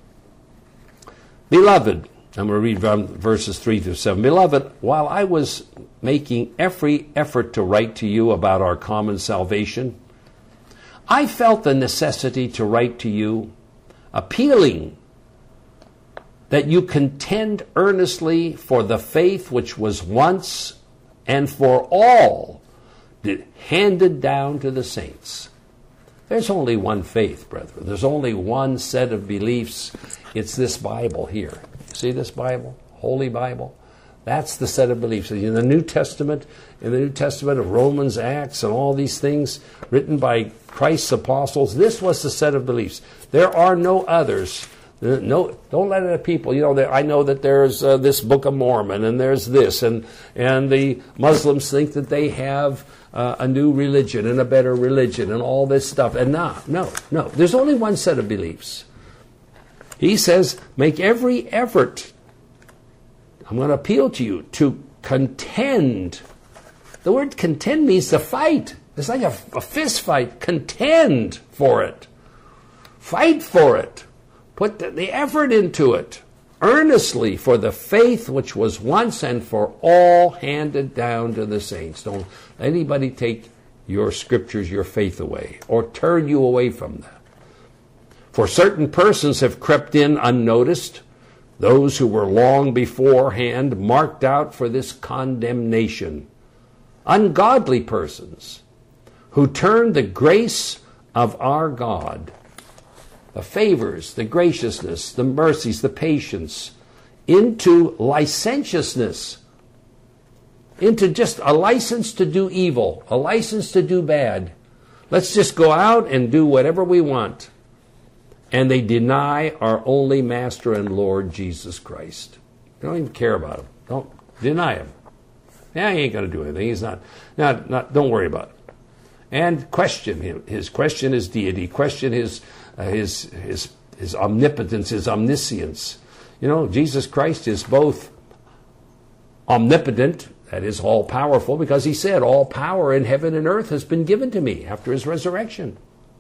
Beloved, I'm going to read from verses three through seven. Beloved, while I was making every effort to write to you about our common salvation, I felt the necessity to write to you, appealing that you contend earnestly for the faith which was once and for all handed down to the saints. There's only one faith, brethren. There's only one set of beliefs. It's this Bible here. See this Bible? Holy Bible? That's the set of beliefs. In the New Testament, in the New Testament of Romans, Acts, and all these things written by Christ's apostles, this was the set of beliefs. There are no others. No, don't let it people. You know, I know that there's uh, this Book of Mormon, and there's this, and and the Muslims think that they have uh, a new religion and a better religion and all this stuff. And no, no, no. There's only one set of beliefs. He says, make every effort. I'm going to appeal to you to contend. The word contend means to fight. It's like a, a fist fight. Contend for it. Fight for it. Put the, the effort into it, earnestly, for the faith which was once and for all handed down to the saints. Don't let anybody take your scriptures, your faith away, or turn you away from them. For certain persons have crept in unnoticed, those who were long beforehand marked out for this condemnation. Ungodly persons who turned the grace of our God, the favors, the graciousness, the mercies, the patience, into licentiousness, into just a license to do evil, a license to do bad. Let's just go out and do whatever we want. And they deny our only Master and Lord, Jesus Christ. They don't even care about Him. Don't deny Him. Yeah, He ain't going to do anything. He's not, not, not, don't worry about it. And question Him. His question His deity. Question His Uh, his his his omnipotence, His omniscience. You know, Jesus Christ is both omnipotent, that is all powerful, because He said, all power in heaven and earth has been given to me after His resurrection.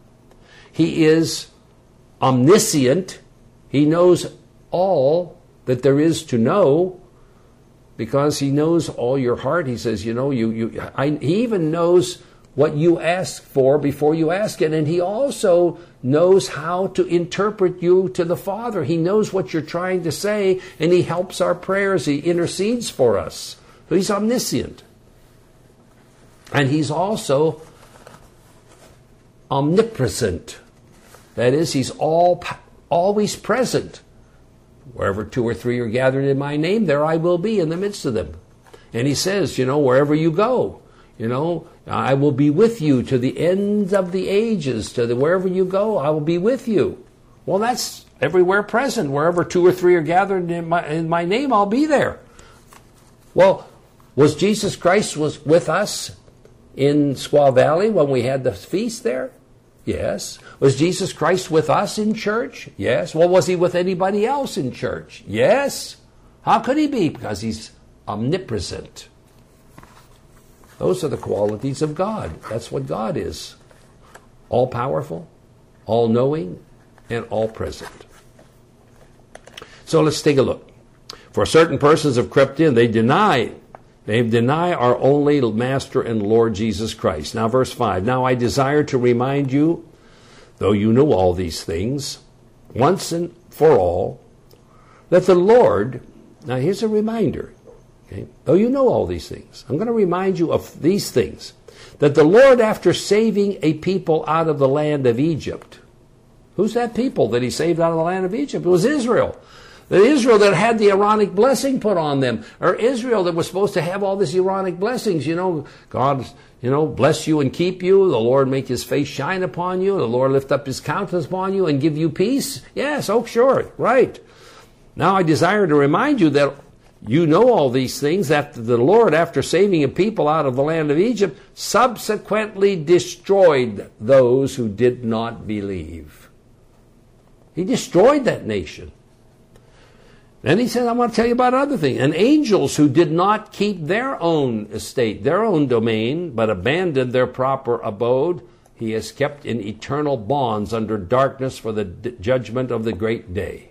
He is omniscient. He knows all that there is to know, because He knows all your heart. He says, you know, you you I, He even knows what you ask for before you ask it, and He also knows how to interpret you to the Father. He knows what you're trying to say, and He helps our prayers. He intercedes for us. So He's omniscient. And He's also omnipresent. That is, He's all always present. Wherever two or three are gathered in my name, there I will be in the midst of them. And He says, you know, wherever you go, you know, I will be with you to the ends of the ages. To the, wherever you go, I will be with you. Well, that's everywhere present. Wherever two or three are gathered in my, in my name, I'll be there. Well, was Jesus Christ was with us in Squaw Valley when we had the feast there? Yes. Was Jesus Christ with us in church? Yes. Well, was He with anybody else in church? Yes. How could He be? Because He's omnipresent. Those are the qualities of God. That's what God is. All-powerful, all-knowing, and all-present. So let's take a look. For certain persons have crept in. They deny They deny our only Master and Lord Jesus Christ. Now, verse five. Now I desire to remind you, though you know all these things, once and for all, that the Lord, now here's a reminder, okay? Though you know all these things, I'm going to remind you of these things, that the Lord, after saving a people out of the land of Egypt, who's that people that He saved out of the land of Egypt? It was Israel. The Israel that had the Aaronic blessing put on them, or Israel that was supposed to have all these Aaronic blessings. You know, God, you know, bless you and keep you. The Lord make His face shine upon you. The Lord lift up His countenance upon you and give you peace. Yes, oh sure, right. Now I desire to remind you that you know all these things, that the Lord, after saving a people out of the land of Egypt, subsequently destroyed those who did not believe. He destroyed that nation. Then He said, I want to tell you about another thing. And angels who did not keep their own estate, their own domain, but abandoned their proper abode, He has kept in eternal bonds under darkness for the d- judgment of the great day.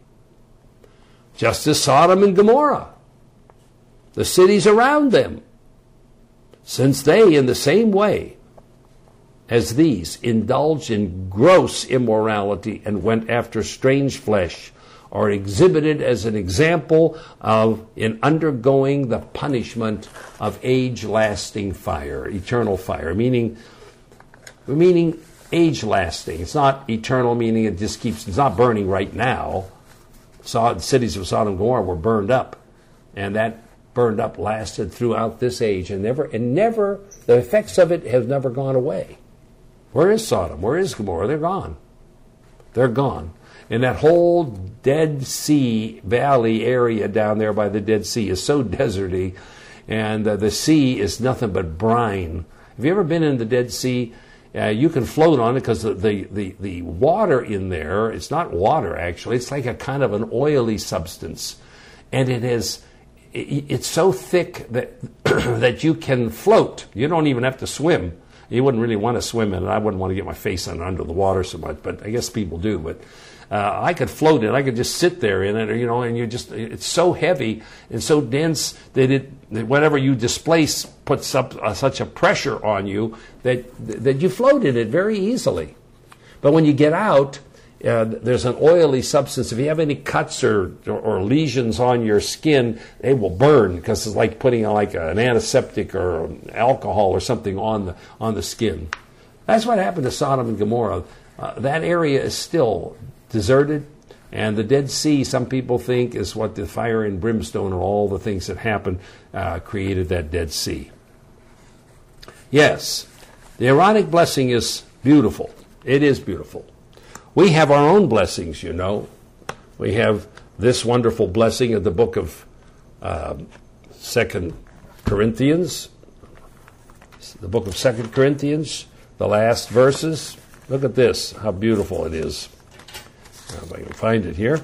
Just as Sodom and Gomorrah, the cities around them, since they, in the same way as these, indulged in gross immorality and went after strange flesh, are exhibited as an example of in undergoing the punishment of age-lasting fire, eternal fire, meaning meaning age-lasting. It's not eternal, meaning it just keeps, it's not burning right now. So, the cities of Sodom and Gomorrah were burned up, and that burned up lasted throughout this age, and never, and never, the effects of it have never gone away. Where is Sodom? Where is Gomorrah? They're gone. They're gone. And that whole Dead Sea Valley area down there by the Dead Sea is so deserty, and uh, the sea is nothing but brine. Have you ever been in the Dead Sea? Uh, you can float on it because the, the, the, the water in there, it's not water actually, it's like a kind of an oily substance. And it is, it, it's so thick that, that you can float. You don't even have to swim. You wouldn't really want to swim in it. I wouldn't want to get my face under, under the water so much, but I guess people do. But uh, I could float it. I could just sit there in it, or, you know, and you just, it's so heavy and so dense that it, that whatever you displace puts up uh, such a pressure on you that that you float in it very easily. But when you get out, uh, there's an oily substance. If you have any cuts or, or, or lesions on your skin, they will burn because it's like putting like an antiseptic or alcohol or something on the on the skin. That's what happened to Sodom and Gomorrah. Uh, that area is still deserted, and the Dead Sea, some people think, is what the fire and brimstone and all the things that happened uh, created that Dead Sea. Yes, the Aaronic blessing is beautiful. It is beautiful. We have our own blessings, you know. We have this wonderful blessing of the book of uh, Second Corinthians, the book of Second Corinthians, the last verses. Look at this, how beautiful it is. If I can find it here.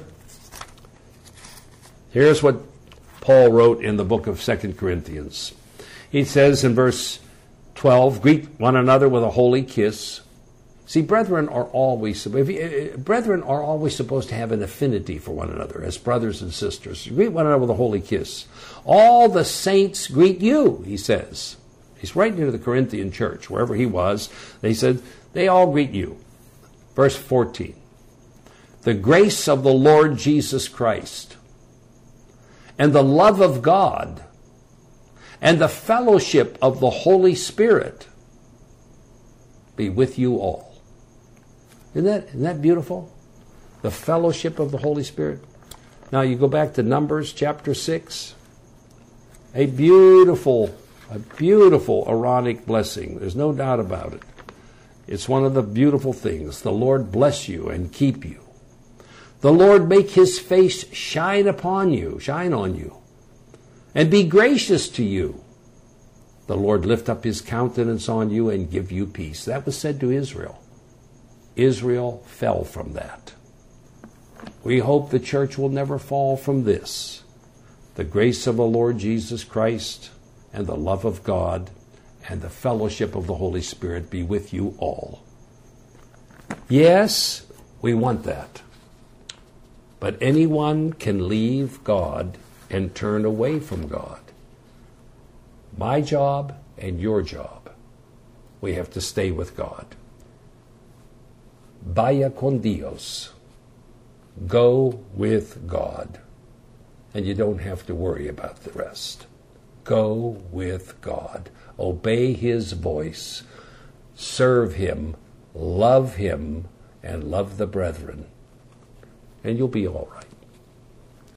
Here's what Paul wrote in the book of Second Corinthians. He says in verse twelve, greet one another with a holy kiss. See, brethren are always if you, brethren are always supposed to have an affinity for one another as brothers and sisters. Greet one another with a holy kiss. All the saints greet you, he says. He's writing to the Corinthian church, wherever he was. They said, they all greet you. Verse fourteen. The grace of the Lord Jesus Christ and the love of God and the fellowship of the Holy Spirit be with you all. Isn't that, isn't that beautiful? The fellowship of the Holy Spirit. Now you go back to Numbers chapter six. A beautiful, a beautiful Aaronic blessing. There's no doubt about it. It's one of the beautiful things. The Lord bless you and keep you. The Lord make his face shine upon you, shine on you, and be gracious to you. The Lord lift up his countenance on you and give you peace. That was said to Israel. Israel fell from that. We hope the church will never fall from this. The grace of the Lord Jesus Christ and the love of God and the fellowship of the Holy Spirit be with you all. Yes, we want that. But anyone can leave God and turn away from God. My job and your job, we have to stay with God. Vaya con Dios. Go with God. And you don't have to worry about the rest. Go with God. Obey his voice. Serve him. Love him. And love the brethren. And you'll be all right.